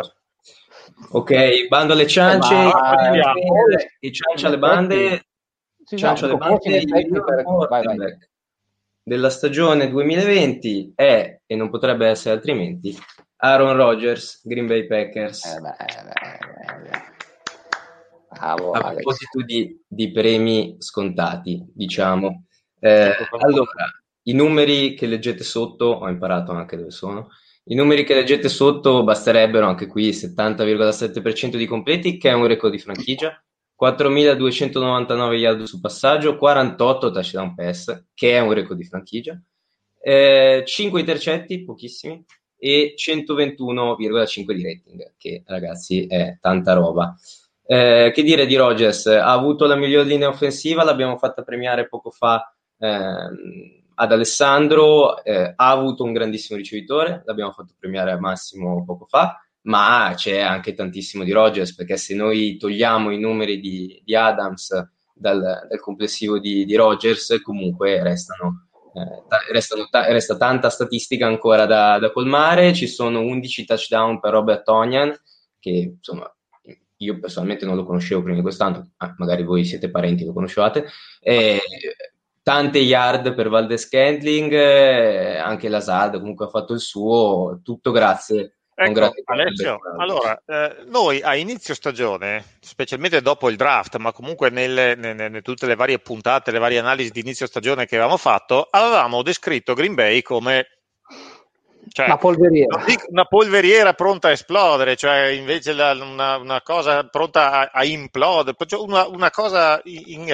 Ok, bando alle ciance, eh, ma, eh, i ciance alle bande, sì, ciance alle bande, il per... vai, vai. della stagione duemilaventi è, e non potrebbe essere altrimenti, Aaron Rodgers, Green Bay Packers. Eh beh, beh, beh. Bravo, a proposito di, di premi scontati, diciamo. Eh, allora, i numeri che leggete sotto, ho imparato anche dove sono, I numeri che leggete sotto basterebbero anche qui, settanta virgola sette per cento di completi, che è un record di franchigia, quattromiladuecentonovantanove yard su passaggio, quarantotto touchdown pass, che è un record di franchigia, eh, cinque intercetti, pochissimi, e centoventuno virgola cinque di rating, che ragazzi è tanta roba. Eh, che dire di Rodgers? Ha avuto la miglior linea offensiva, l'abbiamo fatta premiare poco fa ehm, ad Alessandro, eh, ha avuto un grandissimo ricevitore, l'abbiamo fatto premiare a Massimo poco fa, ma c'è anche tantissimo di Rodgers, perché se noi togliamo i numeri di, di Adams dal, dal complessivo di, di Rodgers, comunque restano Eh, restano, resta tanta statistica ancora da, da colmare. Ci sono undici touchdown per Robert Tonyan, che insomma io personalmente non lo conoscevo prima di quest'anno, ah, magari voi siete parenti, lo conoscevate, eh, tante yard per Valdes-Scantling, eh, anche Lazard comunque ha fatto il suo, tutto grazie. Ecco, Alessio, allora, eh, noi a inizio stagione, specialmente dopo il draft, ma comunque nelle, nelle, nelle tutte le varie puntate, le varie analisi di inizio stagione che avevamo fatto, avevamo descritto Green Bay come cioè, una polveriera. Una polveriera pronta a esplodere, cioè invece la, una, una cosa pronta a, a implodere, cioè una, una cosa in...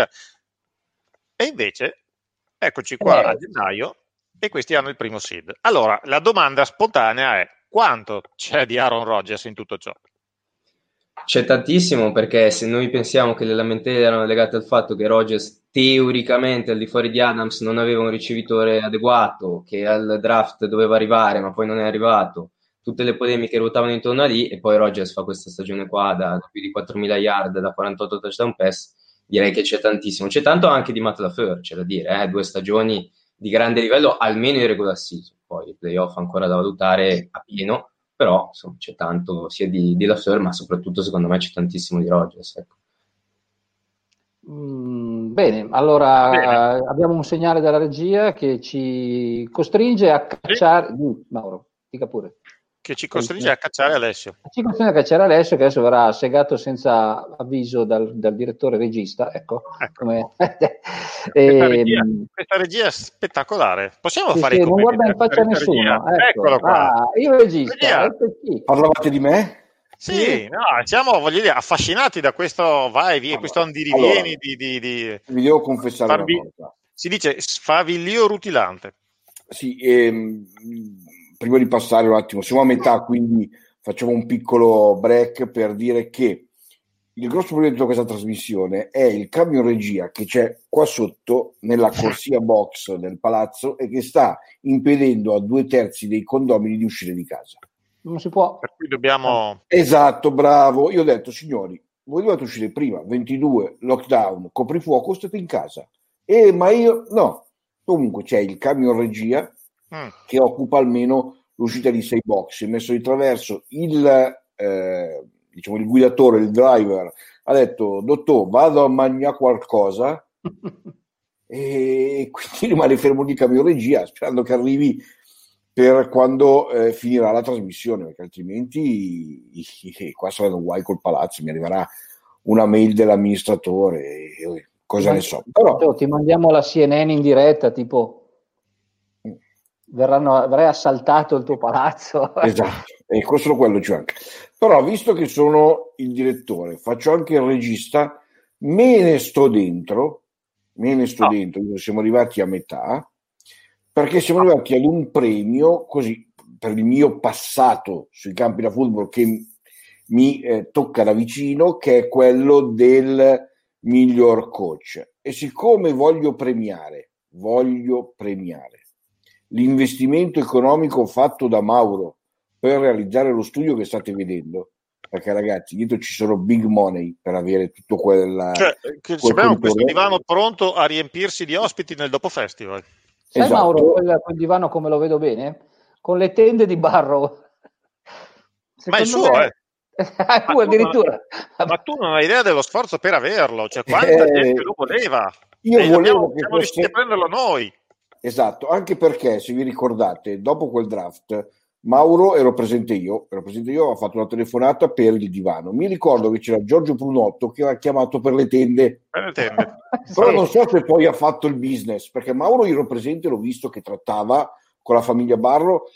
E invece, eccoci qua eh. a gennaio, e questi hanno il primo seed. Allora, la domanda spontanea è: quanto c'è di Aaron Rodgers in tutto ciò? C'è tantissimo, perché se noi pensiamo che le lamentele erano legate al fatto che Rodgers teoricamente al di fuori di Adams non aveva un ricevitore adeguato, che al draft doveva arrivare ma poi non è arrivato, tutte le polemiche ruotavano intorno a lì, e poi Rodgers fa questa stagione qua da, da più di quattromila yard, da quarantotto touchdown pass, direi che c'è tantissimo. C'è tanto anche di Matt LaFleur, c'è da dire, eh? due stagioni di grande livello, almeno in regular season, poi i playoff ancora da valutare a pieno, però insomma, c'è tanto sia di, di LaFleur, ma soprattutto secondo me c'è tantissimo di Rodgers. Ecco. Mm, bene, allora bene. Abbiamo un segnale dalla regia che ci costringe a cacciare. Sì. Mauro, dica pure. Che ci costringe a cacciare Alessio. Ci costringe a cacciare Alessio, che adesso verrà segato senza avviso dal, dal direttore regista. Ecco, ecco. Come... questa, regia, questa regia è spettacolare. Possiamo sì, fare sì, i non guarda in faccia a nessuno. Ecco. Eccolo qua. Ah, io regista. Parlavate di me? Sì, sì. No, siamo voglio dire, affascinati da questo vai e via, allora, questo andirivieni allora, di, di, di... Vi devo confessare Farvi... una cosa. Si dice sfavillio rutilante. Sì, ehm, prima di passare un attimo, siamo a metà, quindi facciamo un piccolo break per dire che il grosso problema di tutta questa trasmissione è il camion regia che c'è qua sotto nella corsia box del palazzo e che sta impedendo a due terzi dei condomini di uscire di casa. Non si può. Per cui dobbiamo... Esatto, bravo. Io ho detto, signori, voi dovete uscire prima, ventidue, lockdown, coprifuoco, state in casa. Eh, ma io, no. Comunque c'è il camion regia mm. che occupa almeno l'uscita di sei box. Messo di traverso il, eh, diciamo, il guidatore, il driver, ha detto, dottor, vado a mangiare qualcosa e quindi rimane fermo di camion regia sperando che arrivi per quando eh, finirà la trasmissione, perché altrimenti eh, qua saranno guai col palazzo, mi arriverà una mail dell'amministratore e cosa ti ne so. Però ti mandiamo la C N N in diretta, tipo verranno, avrai assaltato il tuo palazzo. Esatto, e questo quello c'è anche. Però visto che sono il direttore, faccio anche il regista, me ne sto dentro, me ne sto no. dentro, siamo arrivati a metà, perché siamo arrivati ad un premio così per il mio passato sui campi da football che mi eh, tocca da vicino, che è quello del miglior coach. E siccome voglio premiare, voglio premiare l'investimento economico fatto da Mauro per realizzare lo studio che state vedendo, perché ragazzi dietro ci sono big money per avere tutto quella, cioè, che abbiamo questo divano pronto a riempirsi di ospiti nel dopo festival. Sai esatto. Mauro, quel, quel divano come lo vedo bene? Con le tende di Barrow. Ma è il suo, me... eh. tu addirittura. Non, ma tu non hai idea dello sforzo per averlo, cioè quanta eh, gente lo voleva. Io e volevo abbiamo, che siamo fosse... riusciti a prenderlo noi. Esatto, anche perché se vi ricordate, dopo quel draft, Mauro ero presente io, ero presente io, ho fatto una telefonata per il divano. Mi ricordo che c'era Giorgio Brunotto che aveva chiamato per le tende. Per le tende. Però non so se poi ha fatto il business, perché Mauro io ero presente, l'ho visto che trattava con la famiglia Barro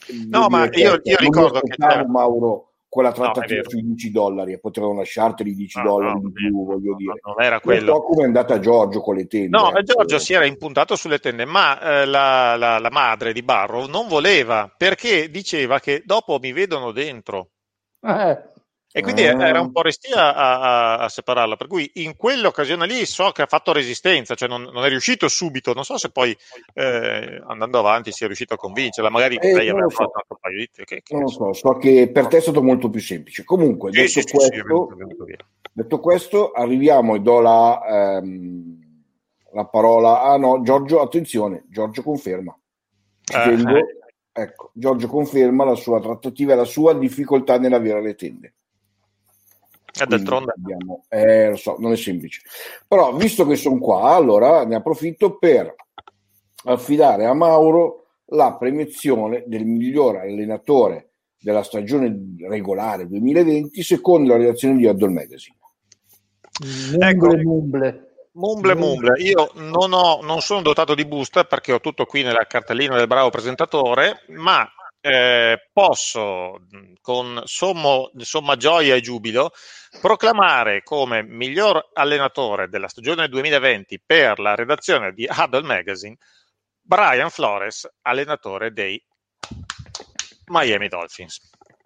No, ma io, io ricordo che c'era... Mauro, quella No, trattativa sui dieci dollari e potevano lasciarteli dieci No, dollari no, di più, voglio dire. no, non era Non quello. so come è andata Giorgio con le tende. No, eh. Giorgio si era impuntato sulle tende, ma eh, la, la, la madre di Barrow non voleva, perché diceva che dopo mi vedono dentro. Eh, E quindi Ah. era un po' restia a, a, a separarla, per cui in quell'occasione lì so che ha fatto resistenza, cioè non, non è riuscito subito, non so se poi eh, andando avanti sia riuscito a convincerla, magari Eh, lei non aveva lo so. fatto un altro paio di che, che Non lo so, so che per te è stato molto più semplice. Comunque, Sì, detto, sì, sì, sì, questo, è venuto, è venuto via. detto questo, arriviamo e do la, ehm, la parola. Ah no, Giorgio, attenzione, Giorgio conferma. Ci Eh, tengo. eh. Ecco, Giorgio conferma la sua trattativa e la sua difficoltà nell'avere le tende. E Quindi d'altronde abbiamo, eh, lo so, non è semplice. Però, visto che sono qua, allora ne approfitto per affidare a Mauro la premiazione del miglior allenatore della stagione regolare duemilaventi secondo la redazione di Addle Magazine. mumble, Ecco. mumble. Mumble mumble, io non, ho, non sono dotato di booster perché ho tutto qui nella cartellina del bravo presentatore, ma eh, posso con sommo, somma gioia e giubilo proclamare come miglior allenatore della stagione duemilaventi per la redazione di Addle Magazine Brian Flores, allenatore dei Miami Dolphins.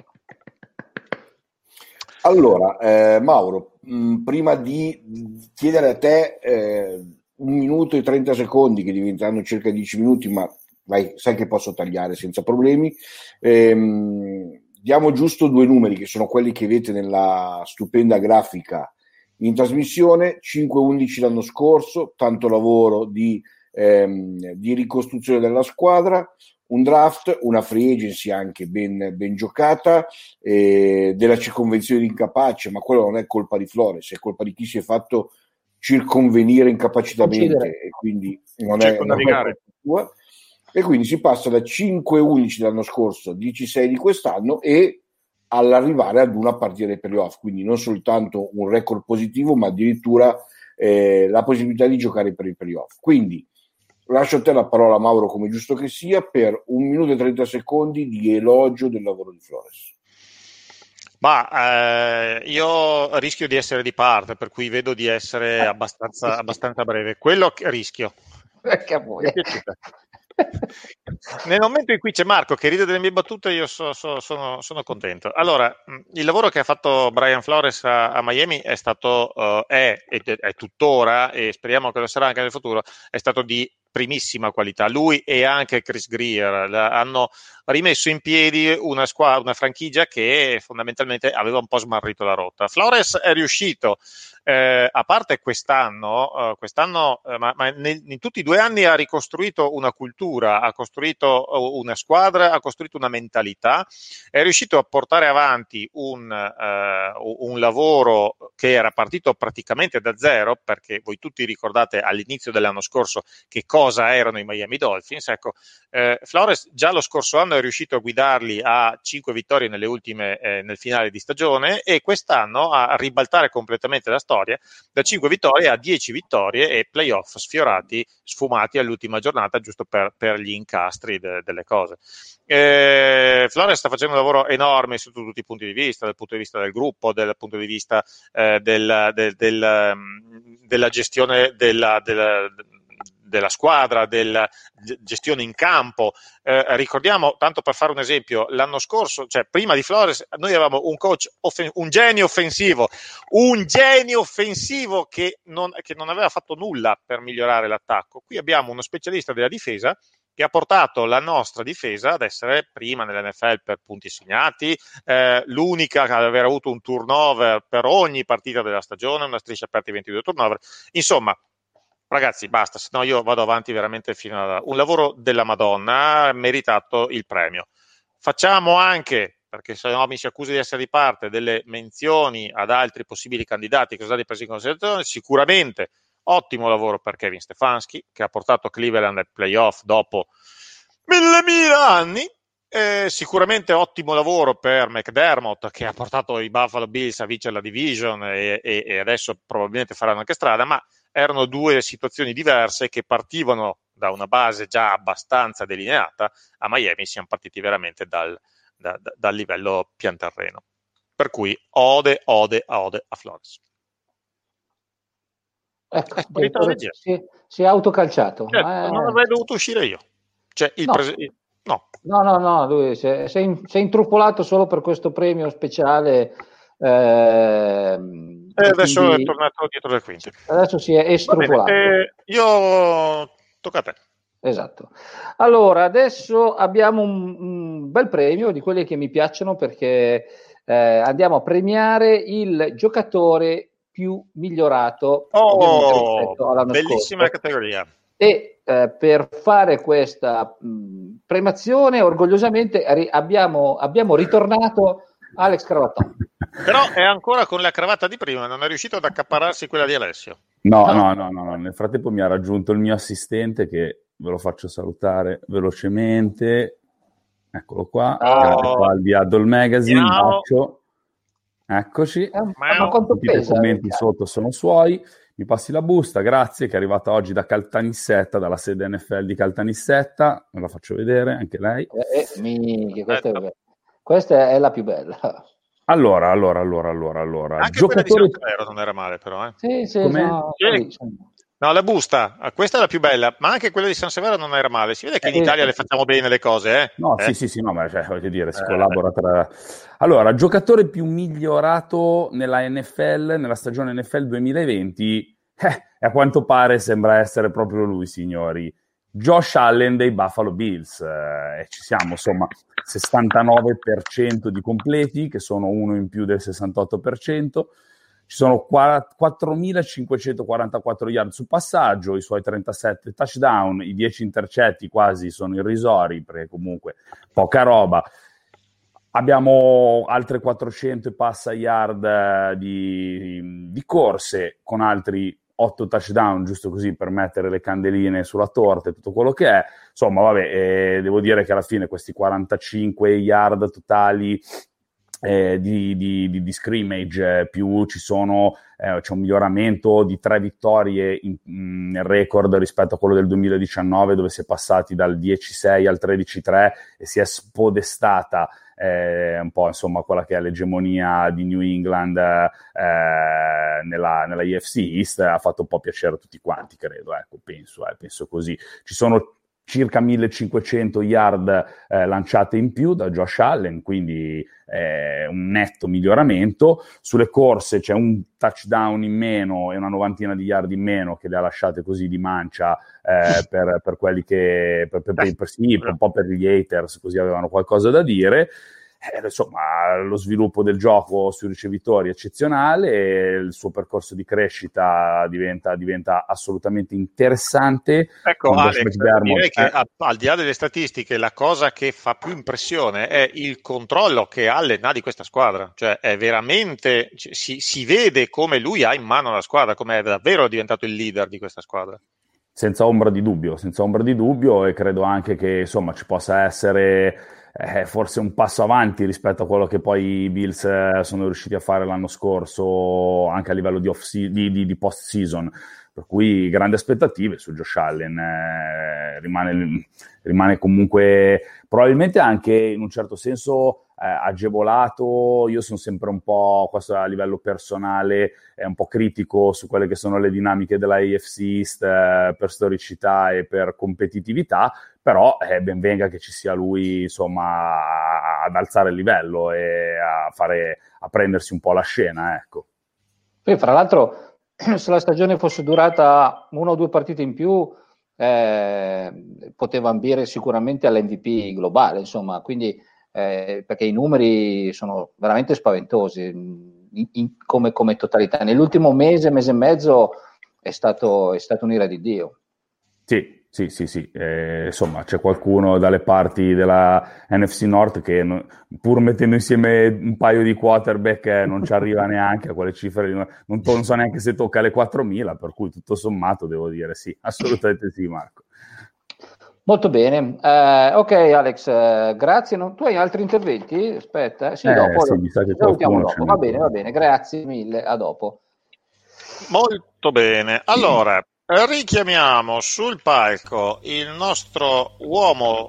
Allora, eh, Mauro, mh, prima di chiedere a te eh, un minuto e trenta secondi, che diventeranno circa dieci minuti, ma vai, sai che posso tagliare senza problemi, ehm, diamo giusto due numeri, che sono quelli che vedete nella stupenda grafica in trasmissione. Cinque undici l'anno scorso, tanto lavoro di, ehm, di ricostruzione della squadra, un draft, una free agency anche ben, ben giocata, eh, della circonvenzione di incapace, ma quello non è colpa di Flores, è colpa di chi si è fatto circonvenire incapacitamente, Uccidere. e quindi non è, non è colpa sua. E quindi si passa da cinque undici dell'anno scorso a dieci sei di quest'anno e all'arrivare ad una partita dei playoff, quindi non soltanto un record positivo, ma addirittura eh, la possibilità di giocare per i playoff. Quindi lascio a te la parola, Mauro, come giusto che sia, per un minuto e trenta secondi di elogio del lavoro di Flores. Ma eh, io rischio di essere di parte, per cui vedo di essere abbastanza, abbastanza breve. Quello che rischio. Perché a voi? Mi è piaciuta. Nel momento in cui c'è Marco che ride delle mie battute, io so, so, sono, sono contento. Allora, il lavoro che ha fatto Brian Flores a, a Miami è stato, uh, è, è, è tuttora, e speriamo che lo sarà anche nel futuro, è stato di primissima qualità. Lui e anche Chris Greer hanno rimesso in piedi una squadra, una franchigia che fondamentalmente aveva un po' smarrito la rotta. Flores è riuscito, eh, a parte quest'anno, eh, quest'anno eh, ma, ma nel, in tutti i due anni ha ricostruito una cultura, ha costruito una squadra, ha costruito una mentalità, è riuscito a portare avanti un, eh, un lavoro che era partito praticamente da zero, perché voi tutti ricordate all'inizio dell'anno scorso che cosa erano i Miami Dolphins. Ecco, eh, Flores già lo scorso anno è riuscito a guidarli a cinque vittorie nelle ultime, eh, nel finale di stagione, e quest'anno a ribaltare completamente la storia da cinque vittorie a dieci vittorie e playoff sfiorati, sfumati all'ultima giornata, giusto per, per gli incastri de, delle cose. Eh, Flores sta facendo un lavoro enorme sotto tutti i punti di vista, dal punto di vista del gruppo, dal punto di vista eh, del, del, del, della gestione della, della della squadra, della gestione in campo. Eh, ricordiamo, tanto per fare un esempio, l'anno scorso, cioè prima di Flores, noi avevamo un coach, offen- un genio offensivo, un genio offensivo che non, che non aveva fatto nulla per migliorare l'attacco. Qui abbiamo uno specialista della difesa che ha portato la nostra difesa ad essere prima nell'N F L per punti segnati, eh, l'unica ad aver avuto un turnover per ogni partita della stagione, una striscia aperta di ventidue turnover. Insomma, ragazzi, basta, se no io vado avanti veramente fino a un lavoro della Madonna, meritato il premio. Facciamo anche, perché se no mi si accusa di essere di parte, delle menzioni ad altri possibili candidati che sono stati presi in considerazione. Sicuramente ottimo lavoro per Kevin Stefanski, che ha portato Cleveland ai playoff dopo mille mila anni. Eh, sicuramente ottimo lavoro per McDermott, che ha portato i Buffalo Bills a vincere la division e, e, e adesso probabilmente faranno anche strada, ma erano due situazioni diverse che partivano da una base già abbastanza delineata, a Miami siamo partiti veramente dal, da, da, dal livello pianterreno. Per cui ode, ode, ode a Flores. Ecco, È si, si è autocalciato. Certo, eh... non avrei dovuto uscire io. Cioè, il no. prese... no. no, no, no, lui si è, si è, in, si è intruppolato solo per questo premio speciale. Eh, e adesso quindi... è tornato dietro le quinte. Adesso si è estrupolato. Eh, io tocca a te. Esatto. Allora, adesso abbiamo un, un bel premio di quelli che mi piacciono, perché eh, andiamo a premiare il giocatore più migliorato oh, rispetto all'anno bellissima scorso. Categoria. E eh, per fare questa mh, premiazione, orgogliosamente ri- abbiamo, abbiamo ritornato Alex Cravaton. Però è ancora con la cravatta di prima, non è riuscito ad accaparrarsi quella di Alessio. No, no, no, no, no. Nel frattempo mi ha raggiunto il mio assistente, che ve lo faccio salutare velocemente. Eccolo qua, oh. qua di Adol Magazine, bacio. Eccoci. Eh, ma quanto pesa? I commenti sotto sono suoi. Mi passi la busta, grazie, che è arrivata oggi da Caltanissetta, dalla sede N F L di Caltanissetta. Me la faccio vedere, anche lei. Eh, eh, minchia, questa, è, questa è la più bella. Allora, allora, allora, allora, allora. Anche Giocatore... quella di San Severo non era male, però. Eh. Sì, sì, Come? no, sì. No, la busta, questa è la più bella, ma anche quella di San Severo non era male. Si vede che in eh, Italia le facciamo bene le cose, eh? No, eh? sì, sì, sì, no, ma cioè, voglio dire, si eh, collabora tra... Allora, giocatore più migliorato nella N F L, nella stagione N F L duemilaventi, eh, a quanto pare sembra essere proprio lui, signori. Josh Allen dei Buffalo Bills. Eh, ci siamo, insomma, sessantanove per cento di completi, che sono uno in più del sessantotto per cento. Ci sono quattromilacinquecentoquarantaquattro yard sul passaggio, i suoi trentasette touchdown, i dieci intercetti quasi sono irrisori, perché comunque poca roba. Abbiamo altre quattrocento e passa yard di, di corse, con altri otto touchdown, giusto così per mettere le candeline sulla torta e tutto quello che è. Insomma, vabbè, eh, devo dire che alla fine questi quarantacinque yard totali Eh, di, di, di, di scrimmage, eh, più ci sono eh, c'è un miglioramento di tre vittorie in, in, nel record rispetto a quello del duemiladiciannove, dove si è passati dal dieci sei al tredici tre e si è spodestata eh, un po', insomma, quella che è l'egemonia di New England eh, nella, nella A F C East. Ha fatto un po' piacere a tutti quanti, credo, ecco, penso, eh, penso così. Ci sono circa millecinquecento yard eh, lanciate in più da Josh Allen, quindi eh, un netto miglioramento. Sulle corse c'è un touchdown in meno e una novantina di yard in meno, che le ha lasciate così di mancia eh, per, per quelli che per, per, per, per, sì, per un po' per gli haters, così avevano qualcosa da dire. Eh, insomma, lo sviluppo del gioco sui ricevitori è eccezionale, e il suo percorso di crescita diventa, diventa assolutamente interessante. Ecco, Alex, direi eh. che a, al di là delle statistiche, la cosa che fa più impressione è il controllo che Allen ha di questa squadra. Cioè, è veramente, cioè, si, si vede come lui ha in mano la squadra, come è davvero diventato il leader di questa squadra. Senza ombra di dubbio, senza ombra di dubbio, e credo anche che, insomma, ci possa essere Eh, forse un passo avanti rispetto a quello che poi i Bills eh, sono riusciti a fare l'anno scorso, anche a livello di, off di, di, di post-season, per cui grandi aspettative su Josh Allen. Eh, rimane, rimane comunque probabilmente anche in un certo senso eh, agevolato. Io sono sempre un po', questo a livello personale, è un po' critico su quelle che sono le dinamiche della A F C East eh, per storicità e per competitività, però eh, ben venga che ci sia lui, insomma, ad alzare il livello e a fare, a prendersi un po' la scena, ecco. Poi, fra l'altro, se la stagione fosse durata una o due partite in più, eh, poteva ambire sicuramente all'M V P globale, insomma, quindi eh, perché i numeri sono veramente spaventosi in, in, come, come totalità. Nell'ultimo mese, mese e mezzo è stato, è stato un'ira di Dio. Sì. Sì, sì, sì, eh, insomma c'è qualcuno dalle parti della N F C North che non, pur mettendo insieme un paio di quarterback eh, non ci arriva neanche a quelle cifre, non, non, to- non so neanche se tocca le quattromila, per cui tutto sommato devo dire sì, assolutamente sì, Marco. Molto bene, eh, ok Alex, eh, grazie. Non, tu hai altri interventi? Aspetta, eh. sì, eh, dopo, sì, mi sa che salutiamo dopo. Va ne bene, va bene, grazie mille, a dopo. Molto bene, allora richiamiamo sul palco il nostro uomo.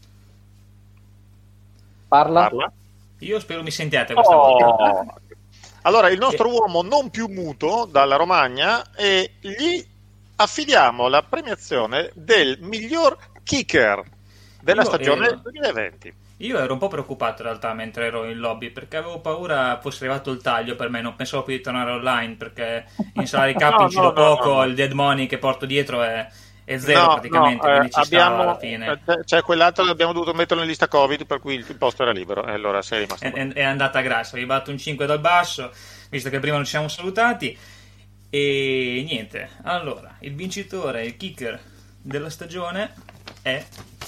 Parla? Parla. Io spero mi sentiate questa Oh. volta. Allora, il nostro uomo non più muto dalla Romagna, e gli affidiamo la premiazione del miglior kicker della Io stagione ero- duemilaventi. Io ero un po' preoccupato in realtà mentre ero in lobby, perché avevo paura fosse arrivato il taglio per me, non pensavo più di tornare online, perché in salary cap No, incido no, no, poco, no, no. il dead money che porto dietro è, è zero No, praticamente, no, eh, quindi ci stava abbiamo, alla fine. eh, cioè quell'altro abbiamo dovuto metterlo in lista Covid, per cui il posto era libero, e allora sei rimasto. È, è- è andata grassa, vi batto un cinque dal basso, visto che prima non ci siamo salutati. E niente, allora, il vincitore, il kicker della stagione è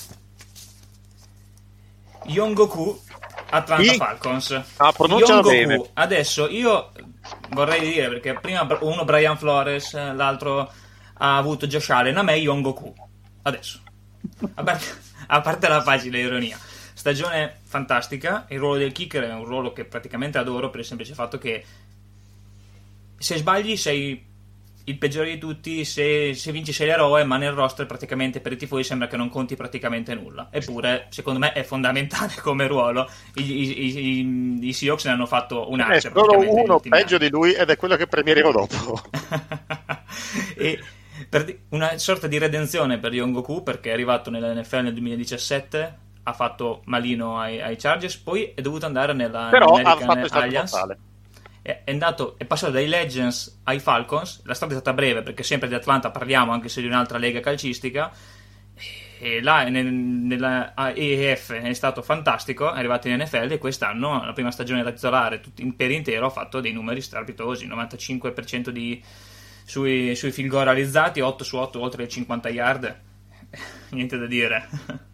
Yongoku Atlanta Chi? Falcons. Ah, pronuncialo Yongoku. bene. Adesso io vorrei dire, perché prima uno Brian Flores, l'altro ha avuto Josh Allen, a me Yongoku. Adesso, a parte, a parte la facile ironia, stagione fantastica. Il ruolo del kicker è un ruolo che praticamente adoro, per il semplice fatto che se sbagli sei il peggiore di tutti, se, se vinci sei l'eroe, ma nel roster praticamente per i tifosi sembra che non conti praticamente nulla. Eppure secondo me è fondamentale come ruolo. I, i, i, i Seahawks ne hanno fatto un È arte solo praticamente negli uno ultimi peggio anni. di lui, ed è quello che premieremo dopo. E per di- una sorta di redenzione per Yongoku, perché è arrivato nell'N F L nel duemiladiciassette, ha fatto malino ai, ai Chargers, poi è dovuto andare nella Però ha American fatto il stato Alliance. mortale. È è andato, è passato dai Legends ai Falcons. La strada è stata breve, perché sempre di Atlanta parliamo, anche se di un'altra lega calcistica, e là nel- nella A E F è stato fantastico, è arrivato in N F L, e quest'anno la prima stagione da titolare tutti, in- per intero, ha fatto dei numeri strepitosi, novantacinque per cento di, sui, sui field goal realizzati, otto su otto oltre le cinquanta yard. Niente da dire.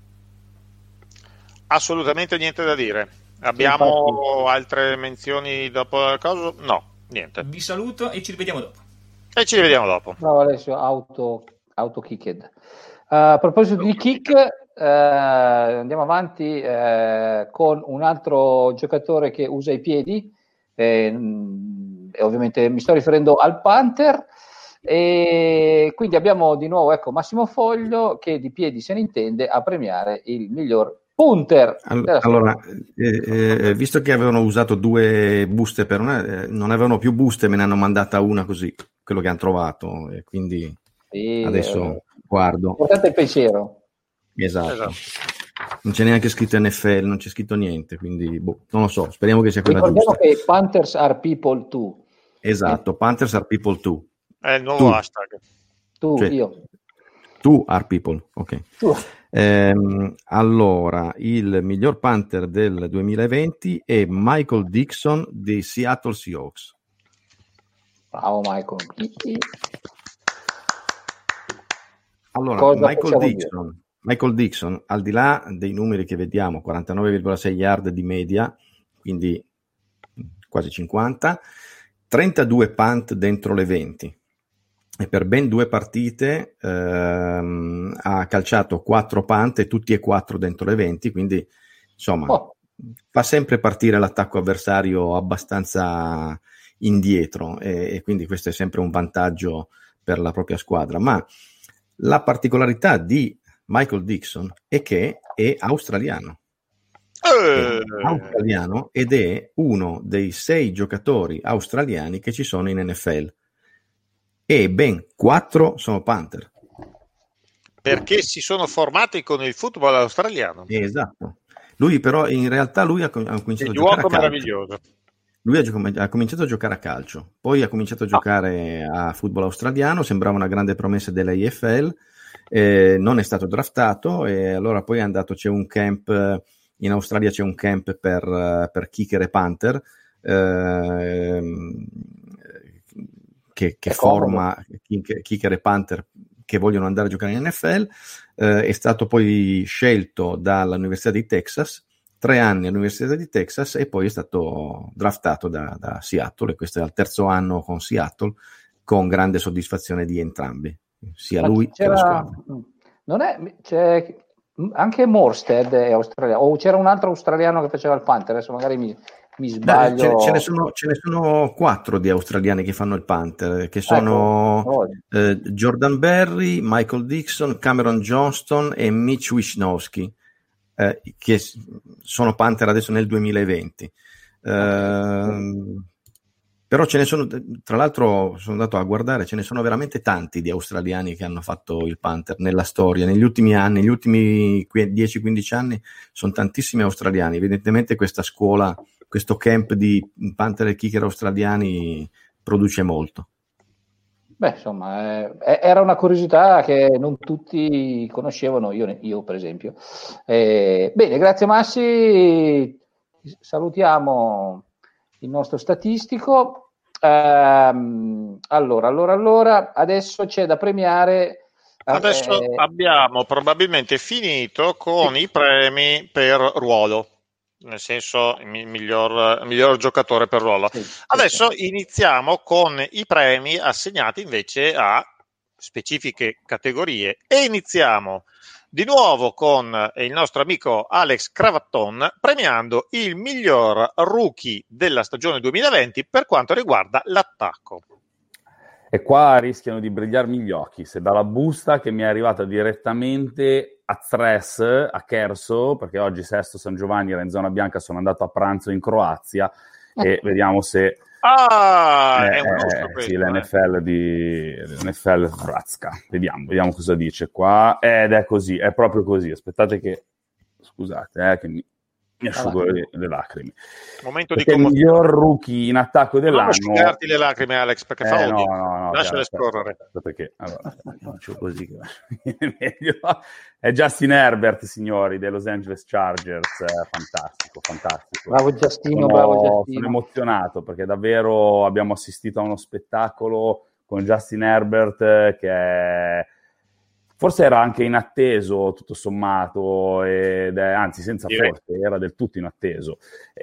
Assolutamente niente da dire. Abbiamo altre menzioni dopo la cosa? No, niente. Vi saluto e ci rivediamo dopo. E ci rivediamo dopo. Bravo Alessio, auto, auto kicked. A proposito di kick, eh, andiamo avanti eh, con un altro giocatore che usa i piedi, eh, mh, e ovviamente mi sto riferendo al Panther, e quindi abbiamo di nuovo, ecco, Massimo Foglio, che di piedi se ne intende, a premiare il miglior punter. All- della Allora, eh, eh, visto che avevano usato due buste per una, eh, non avevano più buste, me ne hanno mandata una così, quello che hanno trovato, e quindi Sì, adesso eh, guardo. Portate il pensiero. Esatto. Esatto. Non c'è neanche scritto N F L, non c'è scritto niente, quindi boh, non lo so, speriamo che sia quella Ricordiamo giusta. che Panthers are people too. Esatto, Panthers are people too. È il nuovo Tu. hashtag. Tu, Cioè, io. Tu are people, ok. Tu. Ehm, allora, il miglior Panther del duemilaventi è Michael Dixon dei Seattle Seahawks. Bravo Michael. Allora, Cosa Michael possiamo dire? Dixon, Michael Dixon, al di là dei numeri che vediamo, quarantanove virgola sei yard di media, quindi quasi cinquanta, trentadue punt dentro le venti, e per ben due partite ehm, ha calciato quattro punt e tutti e quattro dentro le venti, quindi insomma Oh. fa sempre partire l'attacco avversario abbastanza indietro, e, e quindi questo è sempre un vantaggio per la propria squadra. Ma la particolarità di Michael Dixon è che è australiano. Eh, È australiano ed è uno dei sei giocatori australiani che ci sono in N F L, e ben quattro sono Panther. perché si sono formati con il football australiano. Esatto. Lui però in realtà lui ha, com- ha cominciato Il a giocare a gioco calcio. meraviglioso. Lui ha, gio- ha cominciato a giocare a calcio, poi ha cominciato a giocare a football australiano, sembrava una grande promessa della I F L, eh, non è stato draftato, e allora poi è andato, c'è un camp in Australia, c'è un camp per, per kicker e punter, ehm, che, che È forma kick- kicker e punter che vogliono andare a giocare in N F L. Eh, è stato poi scelto dall'Università di Texas, tre anni all'Università di Texas, e poi è stato draftato da, da Seattle, e questo è il terzo anno con Seattle, con grande soddisfazione di entrambi, sia Ma lui che c'era- la squadra. Non è, c'è, Anche Morstead è australiano, o c'era un altro australiano che faceva il Panther, adesso magari mi, mi sbaglio. Ce, ce, ne sono, ce ne sono quattro di australiani che fanno il Panther, che sono ecco. oh. eh, Jordan Berry, Michael Dixon, Cameron Johnston e Mitch Wisnowski, eh, che sono Panther adesso nel duemilaventi. Eh, però ce ne sono, tra l'altro sono andato a guardare, ce ne sono veramente tanti di australiani che hanno fatto il Panther nella storia, negli ultimi anni, negli ultimi dieci quindici anni sono tantissimi australiani. Evidentemente questa scuola, questo camp di Panther e kicker australiani produce molto. Beh, insomma, eh, era una curiosità che non tutti conoscevano, io, io per esempio. Eh, bene, grazie Massi, salutiamo il nostro statistico. Ehm, allora, allora, allora, adesso c'è da premiare. Adesso eh, abbiamo probabilmente finito con sì. i premi per ruolo, nel senso il miglior, miglior giocatore per ruolo. Sì, adesso sì. iniziamo con i premi assegnati invece a specifiche categorie e iniziamo di nuovo con il nostro amico Alex Cravatton premiando il miglior rookie della stagione duemilaventi per quanto riguarda l'attacco. E qua rischiano di brillarmi gli occhi, se dalla busta che mi è arrivata direttamente a Tres, a Cherso, perché oggi Sesto San Giovanni era in zona bianca, sono andato a pranzo in Croazia e vediamo se... Ah, eh, è un giusto questo, sì, l'N F L di l'N F L Vratska. Vediamo, vediamo cosa dice qua. Ed è così, è proprio così. Aspettate che scusate, eh, che mi, mi asciugo ah, le, le lacrime. Momento di il miglior rookie in attacco dell'anno. Non asciugarti le lacrime, Alex, perché eh, fa no, no, no, lasciale aspetta, scorrere. Aspetta che allora, faccio così che è meglio. È Justin Herbert, signori, dei Los Angeles Chargers. È fantastico, fantastico. Bravo Giustino, sono, bravo Giustino. Sono emozionato perché davvero abbiamo assistito a uno spettacolo con Justin Herbert che è... forse era anche inatteso tutto sommato, ed è, anzi senza Direi. forse, era del tutto inatteso.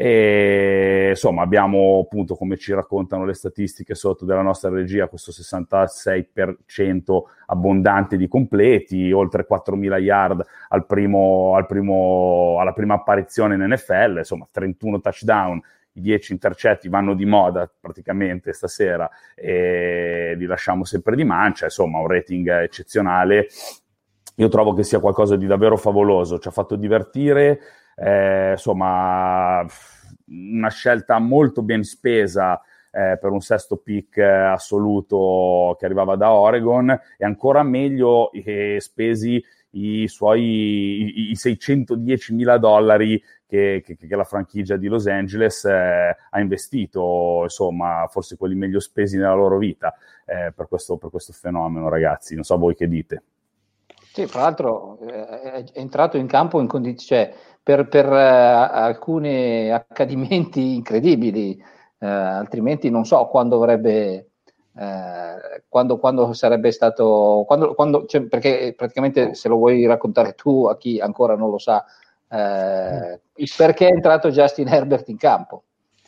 E insomma abbiamo appunto, come ci raccontano le statistiche sotto della nostra regia, questo sessantasei per cento abbondante di completi, oltre quattromila yard al primo, al primo, alla prima apparizione in N F L, insomma trentuno touchdown, i dieci intercetti vanno di moda praticamente stasera e li lasciamo sempre di mancia, insomma un rating eccezionale. Io trovo che sia qualcosa di davvero favoloso, ci ha fatto divertire, eh, insomma una scelta molto ben spesa eh, per un sesto pick eh, assoluto che arrivava da Oregon, e ancora meglio eh, spesi i suoi i, i seicentodiecimila dollari che, che, che la franchigia di Los Angeles eh, ha investito, insomma forse quelli meglio spesi nella loro vita eh, per questo, per questo fenomeno, ragazzi. Non so voi che dite. Sì, fra l'altro eh, è entrato in campo in condizioni, cioè, per, per uh, alcuni accadimenti incredibili, uh, altrimenti non so quando avrebbe uh, quando, quando sarebbe stato quando, quando, cioè, perché praticamente, se lo vuoi raccontare tu a chi ancora non lo sa, uh, il perché è entrato Justin Herbert in campo.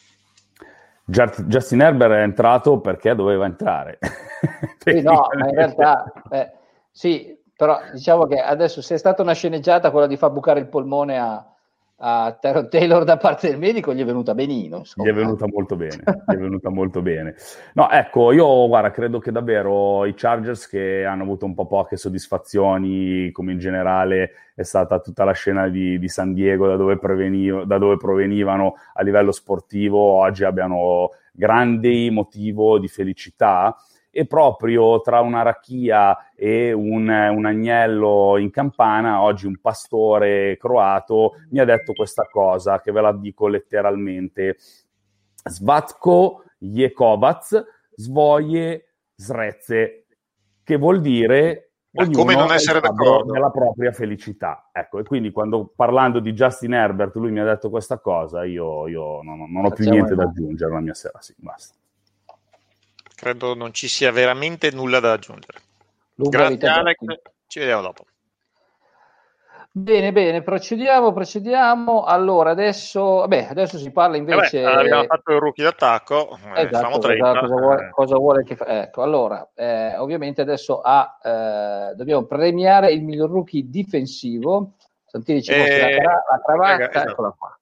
Justin Herbert è entrato perché doveva entrare. Sì, no, ma in realtà eh, sì, però diciamo che adesso, se è stata una sceneggiata quella di far bucare il polmone a, a Tyrod Taylor da parte del medico, gli è venuta benino, insomma. Gli è venuta molto bene, gli è venuta molto bene. No, ecco, io guarda, credo che davvero i Chargers, che hanno avuto un po' poche soddisfazioni, come in generale è stata tutta la scena di, di San Diego, da dove, preveniv- da dove provenivano a livello sportivo, oggi abbiano grande motivo di felicità. E proprio tra una racchia e un, un agnello in campana, oggi un pastore croato mi ha detto questa cosa, che ve la dico letteralmente: Svatko Jekovac svoje zrezze, che vuol dire ognuno come non essere d'accordo nella propria felicità. Ecco, e quindi quando, parlando di Justin Herbert, lui mi ha detto questa cosa, io, io non, non ho più niente da aggiungere la mia sera, sì, basta. Credo non ci sia veramente nulla da aggiungere. Lunga Grazie Alex, ci vediamo dopo. Bene, bene, procediamo, procediamo. Allora, adesso, vabbè, adesso si parla invece... Eh beh, abbiamo fatto il rookie d'attacco, esatto, cosa, cosa, vuole, cosa vuole che fa... Ecco, allora, eh, ovviamente adesso ha, eh, dobbiamo premiare il miglior rookie difensivo. Santini ci Eh, mostri la, cra- la cravatta, esatto. eccola qua.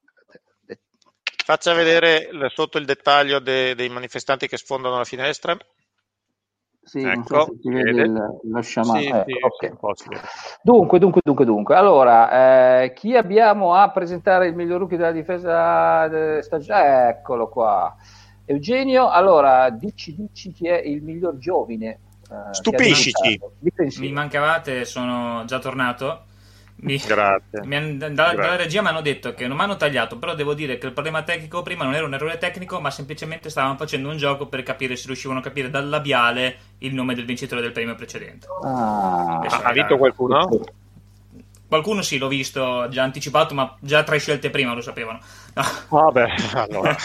Faccia vedere l- sotto il dettaglio de- dei manifestanti che sfondano la finestra. Sì, non Ecco, so se si vede vede. il- lo sciamano. Sì, Ecco, sì, ok. sì, un po' si vede. Dunque, dunque, dunque, dunque. Allora, eh, chi abbiamo a presentare il miglior rookie della difesa de- stagionale? Eccolo qua. Eugenio, allora, dici, dici chi è il miglior giovine. eh, Stupiscici. che ha dimostrato. Difensivo. Mi mancavate, sono già tornato. Mi, Grazie. mi han- da- Grazie. dalla regia mi hanno detto che non mi hanno tagliato, però devo dire che il problema tecnico prima non era un errore tecnico, ma semplicemente stavano facendo un gioco per capire se riuscivano a capire dal labiale il nome del vincitore del premio precedente. Ah, Adesso Ha era- vinto qualcuno? Qualcuno sì, l'ho visto già anticipato, ma già tre scelte prima lo sapevano. No. Vabbè, allora.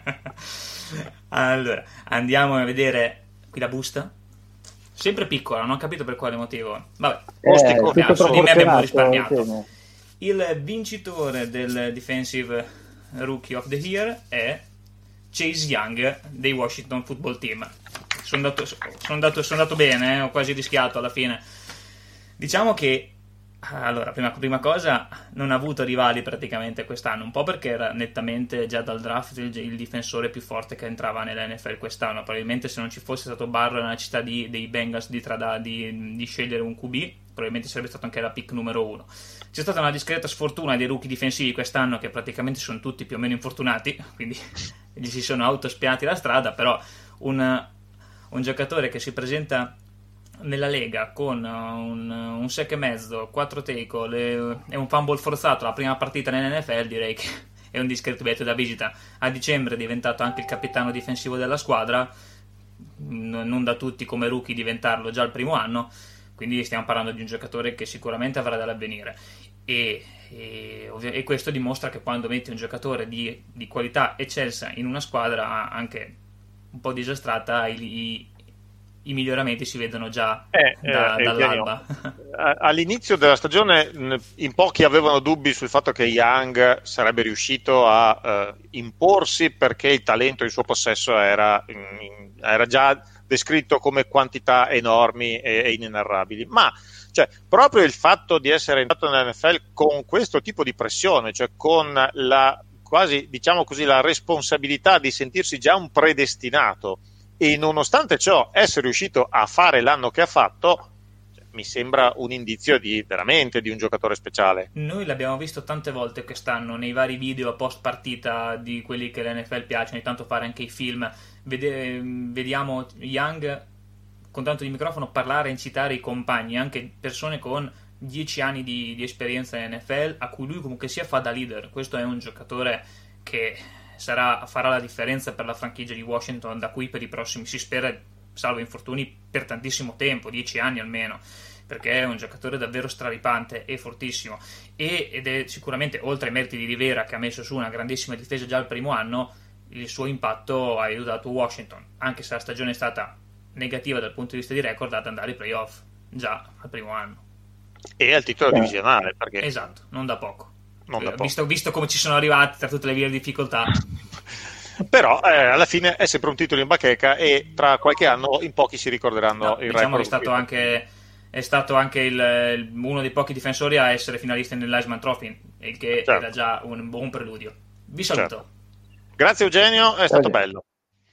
Allora, andiamo a vedere qui la busta. Sempre piccola, non ho capito per quale motivo. Vabbè, Posti eh, come tutto su di me abbiamo proporzionato, risparmiato. sì. Il vincitore del Defensive Rookie of the Year è Chase Young dei Washington Football Team. Sono andato, sono andato, sono andato bene, eh, ho quasi rischiato alla fine. Diciamo che, allora, prima, prima cosa, non ha avuto rivali praticamente quest'anno, un po' perché era nettamente già dal draft il, il difensore più forte che entrava nella N F L quest'anno. Probabilmente se non ci fosse stato Barrow nella città di, dei Bengals di, trada, di, di scegliere un Q B, probabilmente sarebbe stato anche la pick numero uno. C'è stata una discreta sfortuna dei rookie difensivi quest'anno, che praticamente sono tutti più o meno infortunati, quindi gli si sono autospiati la strada, però un, un giocatore che si presenta nella Lega con un, un sec e mezzo, quattro tackle e un fumble forzato la prima partita nell'N F L, direi che è un discreto biglietto da visita. A dicembre è diventato anche il capitano difensivo della squadra, non da tutti come rookie diventarlo già il primo anno, quindi stiamo parlando di un giocatore che sicuramente avrà dall'avvenire. E, e, e questo dimostra che quando metti un giocatore di, di qualità eccelsa in una squadra anche un po' disastrata, i, i, i miglioramenti si vedono già Eh, da, eh, dall'alba. All'inizio della stagione in pochi avevano dubbi sul fatto che Young sarebbe riuscito a eh, imporsi, perché il talento in suo possesso era, era già descritto come quantità enormi e, e inenarrabili, ma cioè, proprio il fatto di essere entrato nell'N F L con questo tipo di pressione, cioè con la quasi, diciamo così, la responsabilità di sentirsi già un predestinato, e nonostante ciò essere riuscito a fare l'anno che ha fatto, cioè, mi sembra un indizio di veramente di un giocatore speciale. Noi l'abbiamo visto tante volte quest'anno nei vari video post partita di quelli che l'N F L piace ogni tanto fare, anche i film. Vede, vediamo Young con tanto di microfono parlare e incitare i compagni, anche persone con dieci anni di, di esperienza in N F L, a cui lui comunque sia fa da leader. Questo è un giocatore che sarà, farà la differenza per la franchigia di Washington da qui per i prossimi, si spera, salvo infortuni, per tantissimo tempo, dieci anni almeno, perché è un giocatore davvero straripante e fortissimo, e, ed è sicuramente, oltre ai meriti di Rivera che ha messo su una grandissima difesa già al primo anno, il suo impatto ha aiutato Washington, anche se la stagione è stata negativa dal punto di vista di record, ad andare ai playoff già al primo anno e al titolo divisionale, perché esatto, non da poco, non da poco. Visto, visto come ci sono arrivati tra tutte le vie di difficoltà. Però eh, alla fine è sempre un titolo in bacheca, e tra qualche anno in pochi si ricorderanno No, il diciamo record. che è stato anche, è stato anche il, il, uno dei pochi difensori a essere finalista nell'Heisman Trophy, il che certo. era già un buon preludio. Vi saluto. Certo. Grazie Eugenio, è stato Grazie. bello.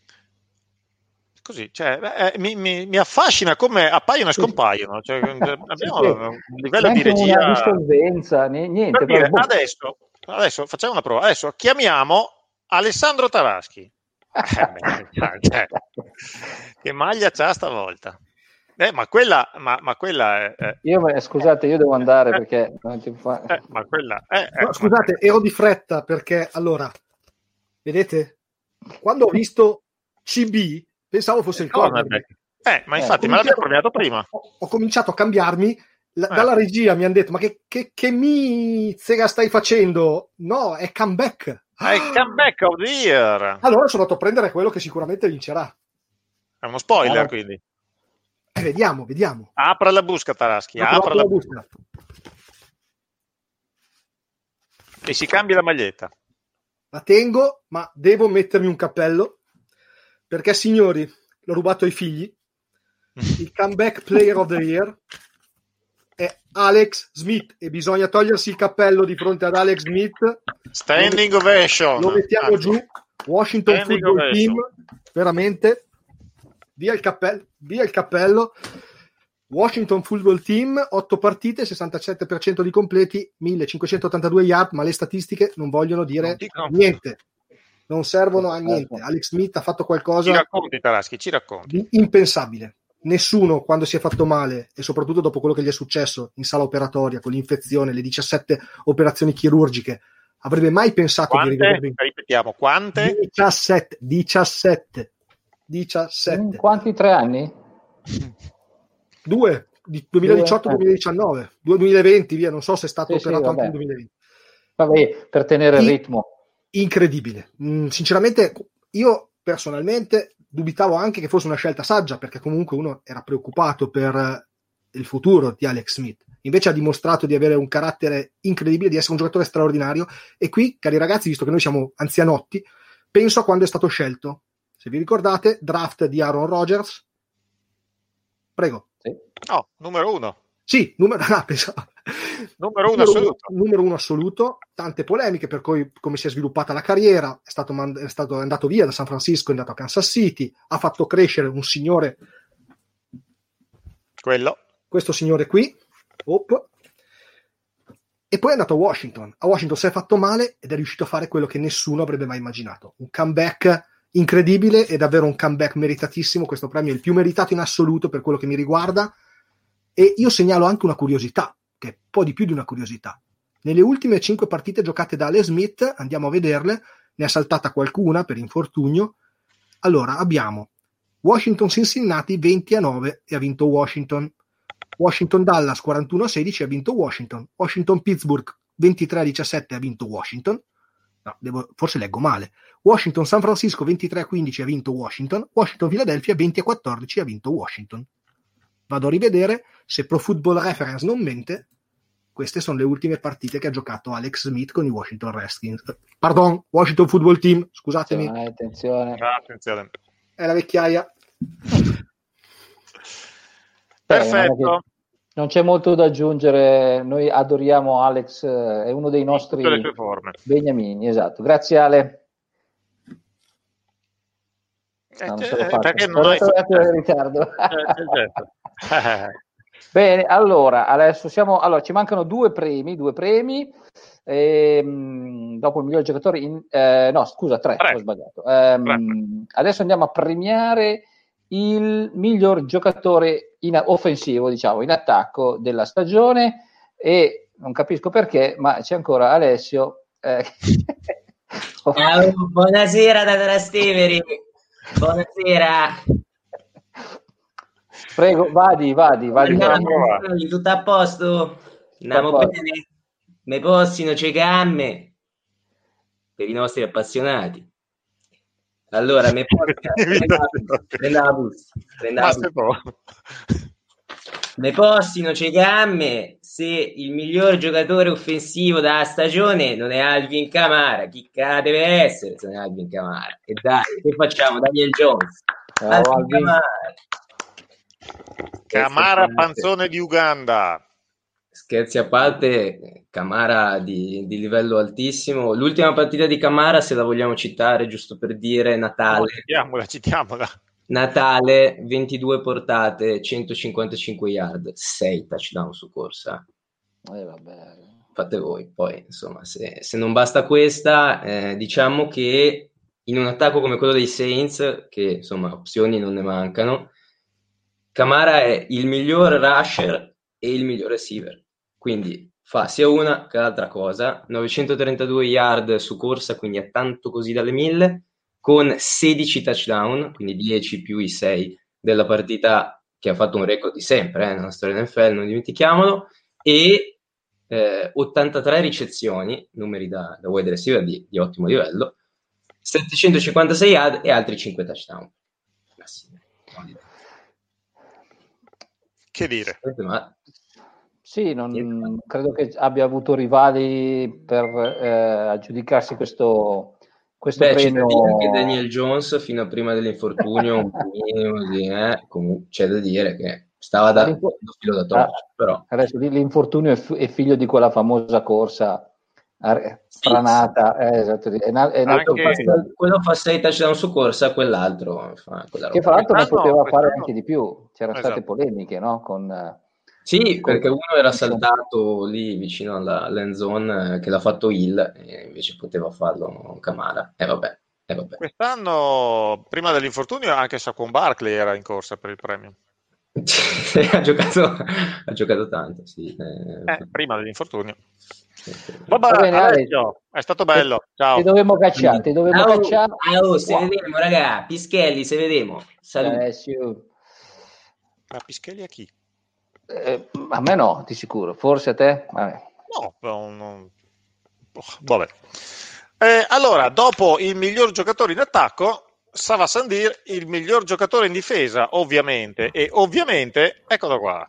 Così, cioè, eh, mi, mi, mi affascina come appaiono e scompaiono. Cioè, abbiamo Sì, sì. un livello di Neanche regia. una dissolvenza, né- niente. Per dire, però, boh. adesso, adesso facciamo una prova. Adesso chiamiamo Alessandro Taraschi. Eh, beh, cioè, che maglia c'ha stavolta? Eh, ma quella, ma, ma quella è, è- Io, eh, scusate, io devo andare Eh. perché non ti fa... eh, ma quella è, è- No, scusate, ero di fretta perché allora, vedete, quando ho visto C B pensavo fosse il cornerback. Eh, ma Eh, infatti ho me l'abbiamo cominciato- premiato prima. Ho, ho cominciato a cambiarmi. La- Eh. Dalla regia mi hanno detto: ma che, che, che mizzega stai facendo? No, è comeback. È il comeback of the year. Allora sono andato a prendere quello che sicuramente vincerà. È uno spoiler, Ah. quindi. Eh, vediamo, vediamo. Apra la busca, Taraschi. Apro- Apra apro la la busca. busca. E si cambia la maglietta. La tengo, ma devo mettermi un cappello perché, signori, l'ho rubato ai figli. Il comeback player of the year è Alex Smith e bisogna togliersi il cappello di fronte ad Alex Smith. Standing ovation. Lo mettiamo Anzi. giù. Washington Standing Football ovation. Team, veramente, via il cappello, via il cappello. Washington Football Team, otto partite, sessantasette per cento di completi, millecinquecentottantadue yard, ma le statistiche non vogliono dire Non niente, non servono a niente. Alex Smith ha fatto Ci qualcosa racconti, Taraschi, ci racconti. di impensabile. Nessuno, quando si è fatto male, e soprattutto dopo quello che gli è successo in sala operatoria con l'infezione, le diciassette operazioni chirurgiche, avrebbe mai pensato Quante? di rivedervi. Ripetiamo, quante? diciassette, diciassette, diciassette. Quanti tre anni? Due, di duemiladiciotto duemiladiciannove, duemilaventi, via, non so se è stato Sì, sì, operato anche vabbè. nel duemilaventi. Vabbè, per tenere il I- ritmo. Incredibile. Mm, sinceramente, io personalmente dubitavo anche che fosse una scelta saggia, perché comunque uno era preoccupato per eh, il futuro di Alex Smith. Invece ha dimostrato di avere un carattere incredibile, di essere un giocatore straordinario. E qui, cari ragazzi, visto che noi siamo anzianotti, penso a quando è stato scelto. Se vi ricordate, draft di Aaron Rodgers. Prego. No, numero uno. Sì, numero, ah, pensavo. Numero uno assoluto. Numero uno assoluto, tante polemiche per cui, come si è sviluppata la carriera, è stato, mand- è stato è andato via da San Francisco, è andato a Kansas City, ha fatto crescere un signore, Quello. questo signore qui, op, e poi è andato a Washington. A Washington si è fatto male ed è riuscito a fare quello che nessuno avrebbe mai immaginato. Un comeback incredibile e davvero un comeback meritatissimo. Questo premio è il più meritato in assoluto per quello che mi riguarda. E io segnalo anche una curiosità, che è un po' di più di una curiosità. Nelle ultime cinque partite giocate da Alex Smith, andiamo a vederle, ne ha saltata qualcuna per infortunio. Allora, abbiamo Washington-Cincinnati venti a nove e ha vinto Washington. Washington-Dallas quarantuno a sedici e ha vinto Washington. Washington-Pittsburgh ventitré a diciassette e ha vinto Washington. No, devo, forse leggo male. Washington-San Francisco ventitré a quindici e ha vinto Washington. Washington-Philadelphia venti a quattordici e ha vinto Washington. Vado a rivedere, se Pro Football Reference non mente, queste sono le ultime partite che ha giocato Alex Smith con i Washington Redskins. Pardon, Washington Football Team, scusatemi. Attenzione, attenzione. Ah, attenzione. È la vecchiaia. Perfetto. Eh, non c'è molto da aggiungere, noi adoriamo Alex, è uno dei nostri tutte le sue forme. beniamini, esatto. Grazie Ale. Eh, No, non cioè, ce l'ho fatta. perché Ho non hai dato in ritardo. Eh, certo. Bene, allora, adesso siamo, allora, ci mancano due premi, due premi, ehm, dopo il miglior giocatore, in, eh, no scusa, tre, Tre. ho sbagliato. Ehm, Tre. adesso andiamo a premiare il miglior giocatore in, offensivo, diciamo, in attacco della stagione e non capisco perché, ma c'è ancora Alessio. Eh, Ciao, buonasera da Trastevere. Buonasera. Prego, vadi, vadi, vadi. Andiamo, tutto a posto? Andiamo Tutto a bene? Me possino c'è gamme per i nostri appassionati. Allora, me me possino c'è gamme se il miglior giocatore offensivo della stagione non è Alvin Kamara. Chi cade deve essere se non è Alvin Kamara? E dai, che facciamo? Daniel Jones. Ciao, Alvin Alvin. Kamara. Kamara Panzone di Uganda. Scherzi a parte, Kamara di, di livello altissimo. L'ultima partita di Kamara, se la vogliamo citare, giusto per dire, Natale. No, citiamola, citiamola. Natale, ventidue portate, centocinquantacinque yard, sei touchdown su corsa. Eh, vabbè. Fate voi. Poi, insomma, se, se non basta questa, eh, diciamo che in un attacco come quello dei Saints, che insomma opzioni non ne mancano, Kamara è il miglior rusher e il miglior receiver. Quindi fa sia una che l'altra cosa. novecentotrentadue yard su corsa, quindi è tanto così dalle mille, con sedici touchdown, quindi dieci più i sei della partita che ha fatto un record di sempre eh, nella storia N F L, non dimentichiamolo, e eh, ottantatré ricezioni, numeri da, da wide receiver di, di ottimo livello, settecentocinquantasei yard e altri cinque touchdown. Ma sì, che dire? Ma Sì, non credo che abbia avuto rivali per eh, aggiudicarsi questo, questo Beh, premio. c'è da dire che Daniel Jones fino a prima dell'infortunio un minimo di, eh, comunque c'è da dire che stava da filo da torcia, ah, però. Adesso l'infortunio è, f- è figlio di quella famosa corsa franata, sì, sì. Eh, esatto. È na- è nato anche, fa, quello fa sei touchdown su corsa, quell'altro fa che fra l'altro ne poteva fare anche di più, c'erano esatto. state polemiche, no? Con, sì, con... perché uno era saltato lì vicino alla land zone, che l'ha fatto Hill, e invece poteva farlo Camara, e eh, vabbè, eh, vabbè. Quest'anno, prima dell'infortunio, anche Saquon Barkley era in corsa per il premio. ha, giocato, ha giocato tanto, sì. Eh, prima dell'infortunio. Vabbè, Va bene, Alessio, è stato bello. Ciao. Ti dovevo cacciare, ti dovevo oh, cacciare. Oh, se wow. Vedemo, raga. Pischelli, se vedemo. Alessio. Ma Pischelli a chi? Eh, a me no, di sicuro. Forse a te? Vabbè. No, non... non... vabbè. Eh, allora, dopo il miglior giocatore in attacco, Sava Sandir, il miglior giocatore in difesa, ovviamente. E ovviamente, eccolo qua.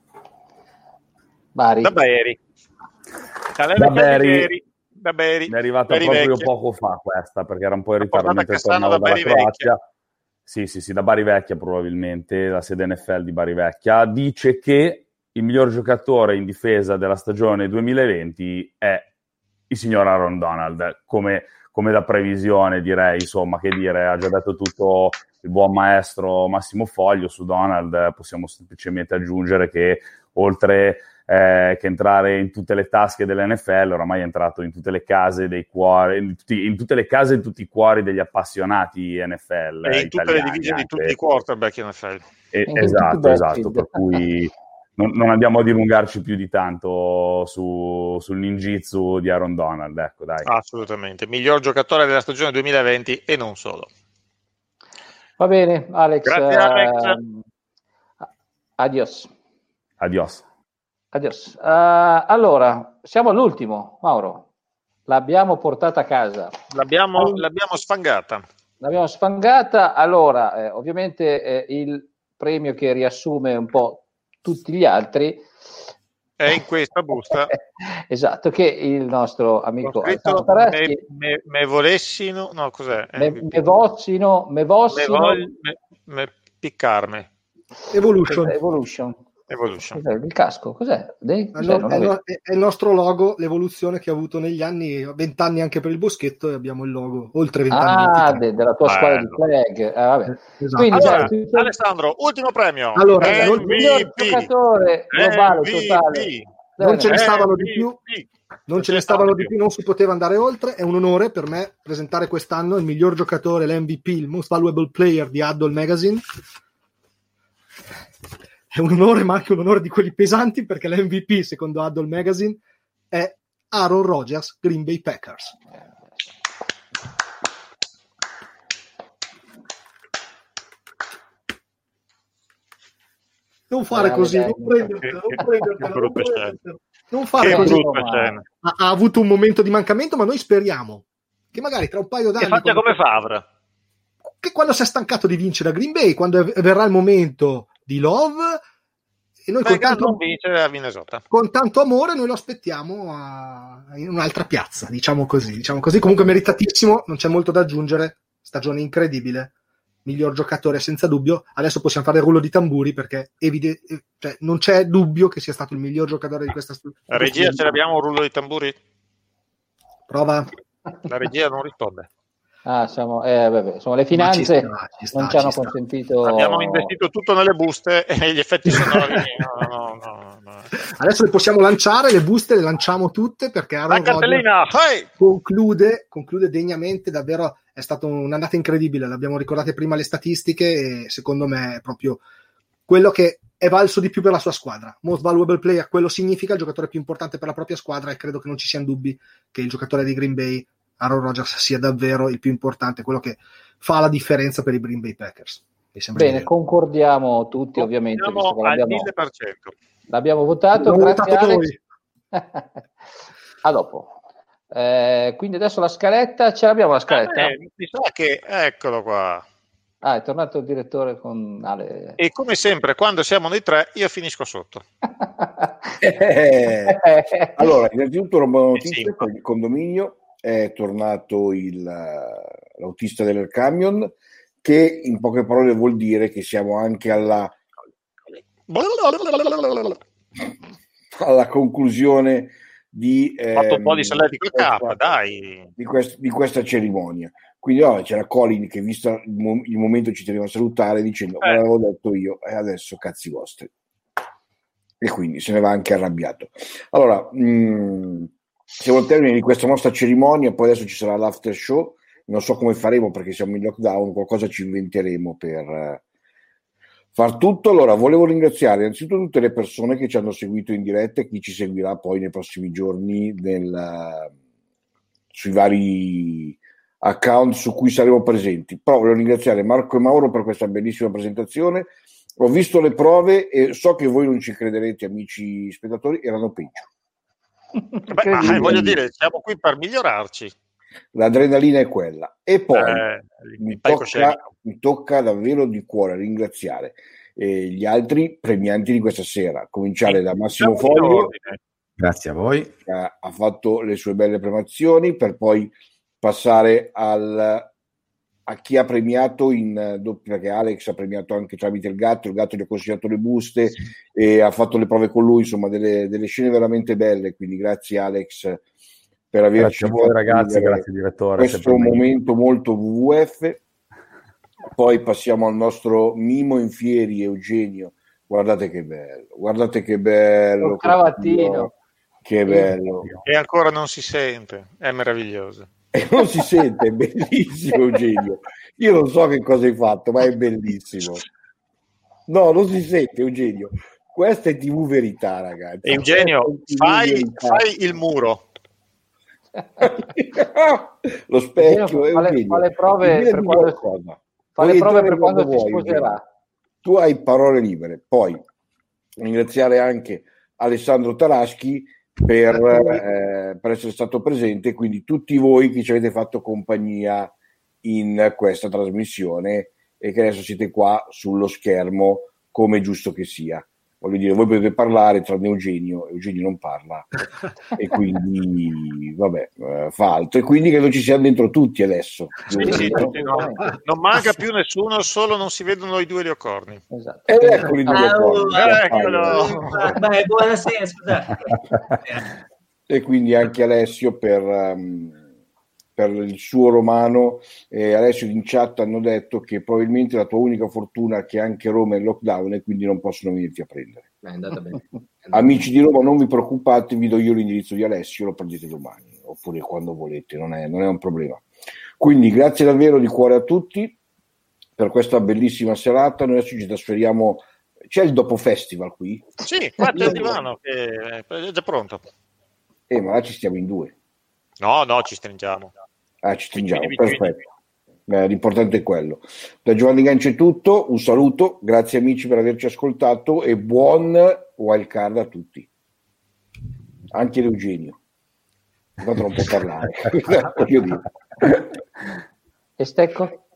Bari. Da Beri. Da Beri. Da Beri. Mi è arrivata Beri proprio vecchia. poco fa questa, perché era un po' in La ritardo mentre tornavo da dalla Bari Croazia. Sì, sì, sì, da Bari Vecchia probabilmente, la sede N F L di Bari Vecchia. Dice che il miglior giocatore in difesa della stagione duemilaventi è il signor Aaron Donald, come, come da previsione direi, insomma, che dire, ha già detto tutto il buon maestro Massimo Foglio su Donald. Possiamo semplicemente aggiungere che oltre eh, che entrare in tutte le tasche dell'N F L, oramai è entrato in tutte le case dei cuori, in, tutti, in tutte le case e in tutti i cuori degli appassionati N F L e in tutte le divisioni di tutti i quarterback in N F L. E, esatto, esatto, per cui non, non andiamo a dilungarci più di tanto su, sul ninjitsu di Aaron Donald, ecco, dai. Assolutamente, miglior giocatore della stagione duemilaventi e non solo. Va bene, Alex. Grazie, Alex. Uh, adios. Adios. Adios. Uh, allora, siamo all'ultimo, Mauro. L'abbiamo portata a casa. L'abbiamo, allora, l'abbiamo sfangata. L'abbiamo sfangata. Allora, eh, ovviamente eh, il premio che riassume un po' tutti gli altri è in questa busta. Esatto, che il nostro amico Alessandro Taraschi me, me, me volessino, no, cos'è? Me, me voccino, me vossino, me, vog, me, me piccarme. Evolution. Evolution. Evolution. Cos'è? Il casco? Cos'è? Dei? Cos'è? È, è, no, è il nostro logo, l'evoluzione che ha avuto negli anni, vent'anni anche per il Boschetto, e abbiamo il logo, oltre vent'anni. Ah, de, della tua squadra di flag. Ah, vabbè. Esatto. Quindi, allora, cioè, Alessandro, ultimo premio. Allora, il miglior giocatore globale M V P. totale. Non ce ne stavano di più. Non ce ne stavano di più, non si poteva andare oltre. È un onore per me presentare quest'anno il miglior giocatore, l'M V P, il Most Valuable Player di Huddle Magazine. È un onore, ma anche un onore di quelli pesanti, perché l'M V P, secondo Huddle Magazine, è Aaron Rodgers, Green Bay Packers. Non fare così, non prendertelo, non prendertelo, non prendertelo. Non fare così. Ha, ha avuto un momento di mancamento, ma noi speriamo che magari tra un paio d'anni... Che faccia come Favre. Che quando si è stancato di vincere a Green Bay, quando verrà il momento di Love, e noi con tanto, non vincere a Minnesota. Con tanto amore noi lo aspettiamo a, in un'altra piazza, diciamo così, diciamo così. Comunque meritatissimo, non c'è molto da aggiungere, stagione incredibile, miglior giocatore senza dubbio. Adesso possiamo fare il rullo di tamburi, perché evide- cioè, non c'è dubbio che sia stato il miglior giocatore di questa stagione. La regia, ce l'abbiamo un rullo di tamburi? Prova. La regia non risponde. Ah, siamo, eh, vabbè, insomma, le finanze ci sta, ci sta, non ci hanno ci consentito. Abbiamo investito tutto nelle buste e gli effetti sonori. no, no, no, no. Adesso le possiamo lanciare, le buste le lanciamo tutte, perché Aaron Rodgers hey! conclude, conclude degnamente. Davvero è stata un'annata incredibile. L'abbiamo ricordate prima le statistiche, e secondo me è proprio quello che è valso di più per la sua squadra. Most valuable player, quello significa il giocatore più importante per la propria squadra, e credo che non ci siano dubbi che il giocatore di Green Bay, Aaron Rodgers, sia davvero il più importante, quello che fa la differenza per i Green Bay Packers. Bene, dire. concordiamo tutti, ovviamente. Concordiamo al l'abbiamo, mille per cento. L'abbiamo votato, l'abbiamo grazie votato Alex. A dopo. Eh, quindi adesso la scaletta, ce l'abbiamo la scaletta? Eh, mi sa che, eccolo qua. Ah, è tornato il direttore con Ale. E come sempre, quando siamo noi tre, io finisco sotto. eh, allora, innanzitutto una buona notizia per il condominio. È tornato il, l'autista dell'El Camion, che in poche parole vuol dire che siamo anche alla alla conclusione di, eh, fatto un po' di Solletico questa, K, dai. Di, quest, di questa cerimonia. Quindi oh, c'era Colin che, visto il, mo- il momento, ci teneva a salutare dicendo: eh. l'avevo detto io, e adesso cazzi vostri. E quindi se ne va anche arrabbiato. Allora, mh, siamo al termine di questa nostra cerimonia, poi adesso ci sarà l'after show. Non so come faremo perché siamo in lockdown, qualcosa ci inventeremo per uh, far tutto. Allora, volevo ringraziare innanzitutto tutte le persone che ci hanno seguito in diretta e chi ci seguirà poi nei prossimi giorni nel, uh, sui vari account su cui saremo presenti. Però voglio ringraziare Marco e Mauro per questa bellissima presentazione. Ho visto le prove e so che voi non ci crederete, amici spettatori, erano peggio. Beh, ma voglio dire, siamo qui per migliorarci. L'adrenalina è quella. E poi eh, mi, tocca, mi tocca davvero di cuore ringraziare eh, gli altri premianti di questa sera, cominciare da Massimo Foglio, grazie a voi, che ha, ha fatto le sue belle premiazioni, per poi passare al, a chi ha premiato in doppio, perché Alex ha premiato anche tramite il gatto, il gatto gli ha consigliato le buste e ha fatto le prove con lui, insomma delle, delle scene veramente belle, quindi grazie Alex per averci grazie a voi ragazzi, grazie direttore, questo momento molto W W F. Poi passiamo al nostro mimo in fieri Eugenio, guardate che bello, guardate che bello, un cravattino, che bello, e ancora non si sente, è meraviglioso. E non si sente, è bellissimo Eugenio, io non so che cosa hai fatto ma è bellissimo. No, non si sente Eugenio, questa è tivù verità ragazzi. Eugenio, fai, fai il muro. Lo specchio fa le, fa le prove per quando, fa le prove per quando ti vuoi, sposerà. Tu hai parole libere. Poi ringraziare anche Alessandro Taraschi per, eh, per essere stato presente, quindi tutti voi che ci avete fatto compagnia in questa trasmissione e che adesso siete qua sullo schermo come è giusto che sia. Voglio dire, voi potete parlare tranne Eugenio, Eugenio non parla e quindi vabbè, eh, fa altro, e quindi credo ci siamo dentro tutti adesso. Sì, sì, no? No, non manca più nessuno, solo non si vedono i due leocorni. Esatto. Ed eccoli i due leocorni. Eccolo. Beh, buonasera, scusate. E quindi anche Alessio per, um, per il suo romano. eh, Alessio in chat hanno detto che probabilmente la tua unica fortuna è che anche Roma è in lockdown e quindi non possono venirti a prendere. È andata bene. È andata Amici bene. Di Roma, non vi preoccupate, vi do io l'indirizzo di Alessio, lo prendete domani oppure quando volete, non è, non è un problema. Quindi grazie davvero di cuore a tutti per questa bellissima serata. Noi adesso ci trasferiamo. C'è il dopo festival qui? Sì, qua c'è il divano che è già pronto. Eh, ma là ci stiamo in due. No, no, ci stringiamo. Ah, ci stringiamo, perfetto. Beh, l'importante è quello. Da Giovanni Ganci è tutto, un saluto, grazie amici per averci ascoltato e buon wildcard a tutti. Anche l'Eugenio. Tanto non può parlare. E Stecco?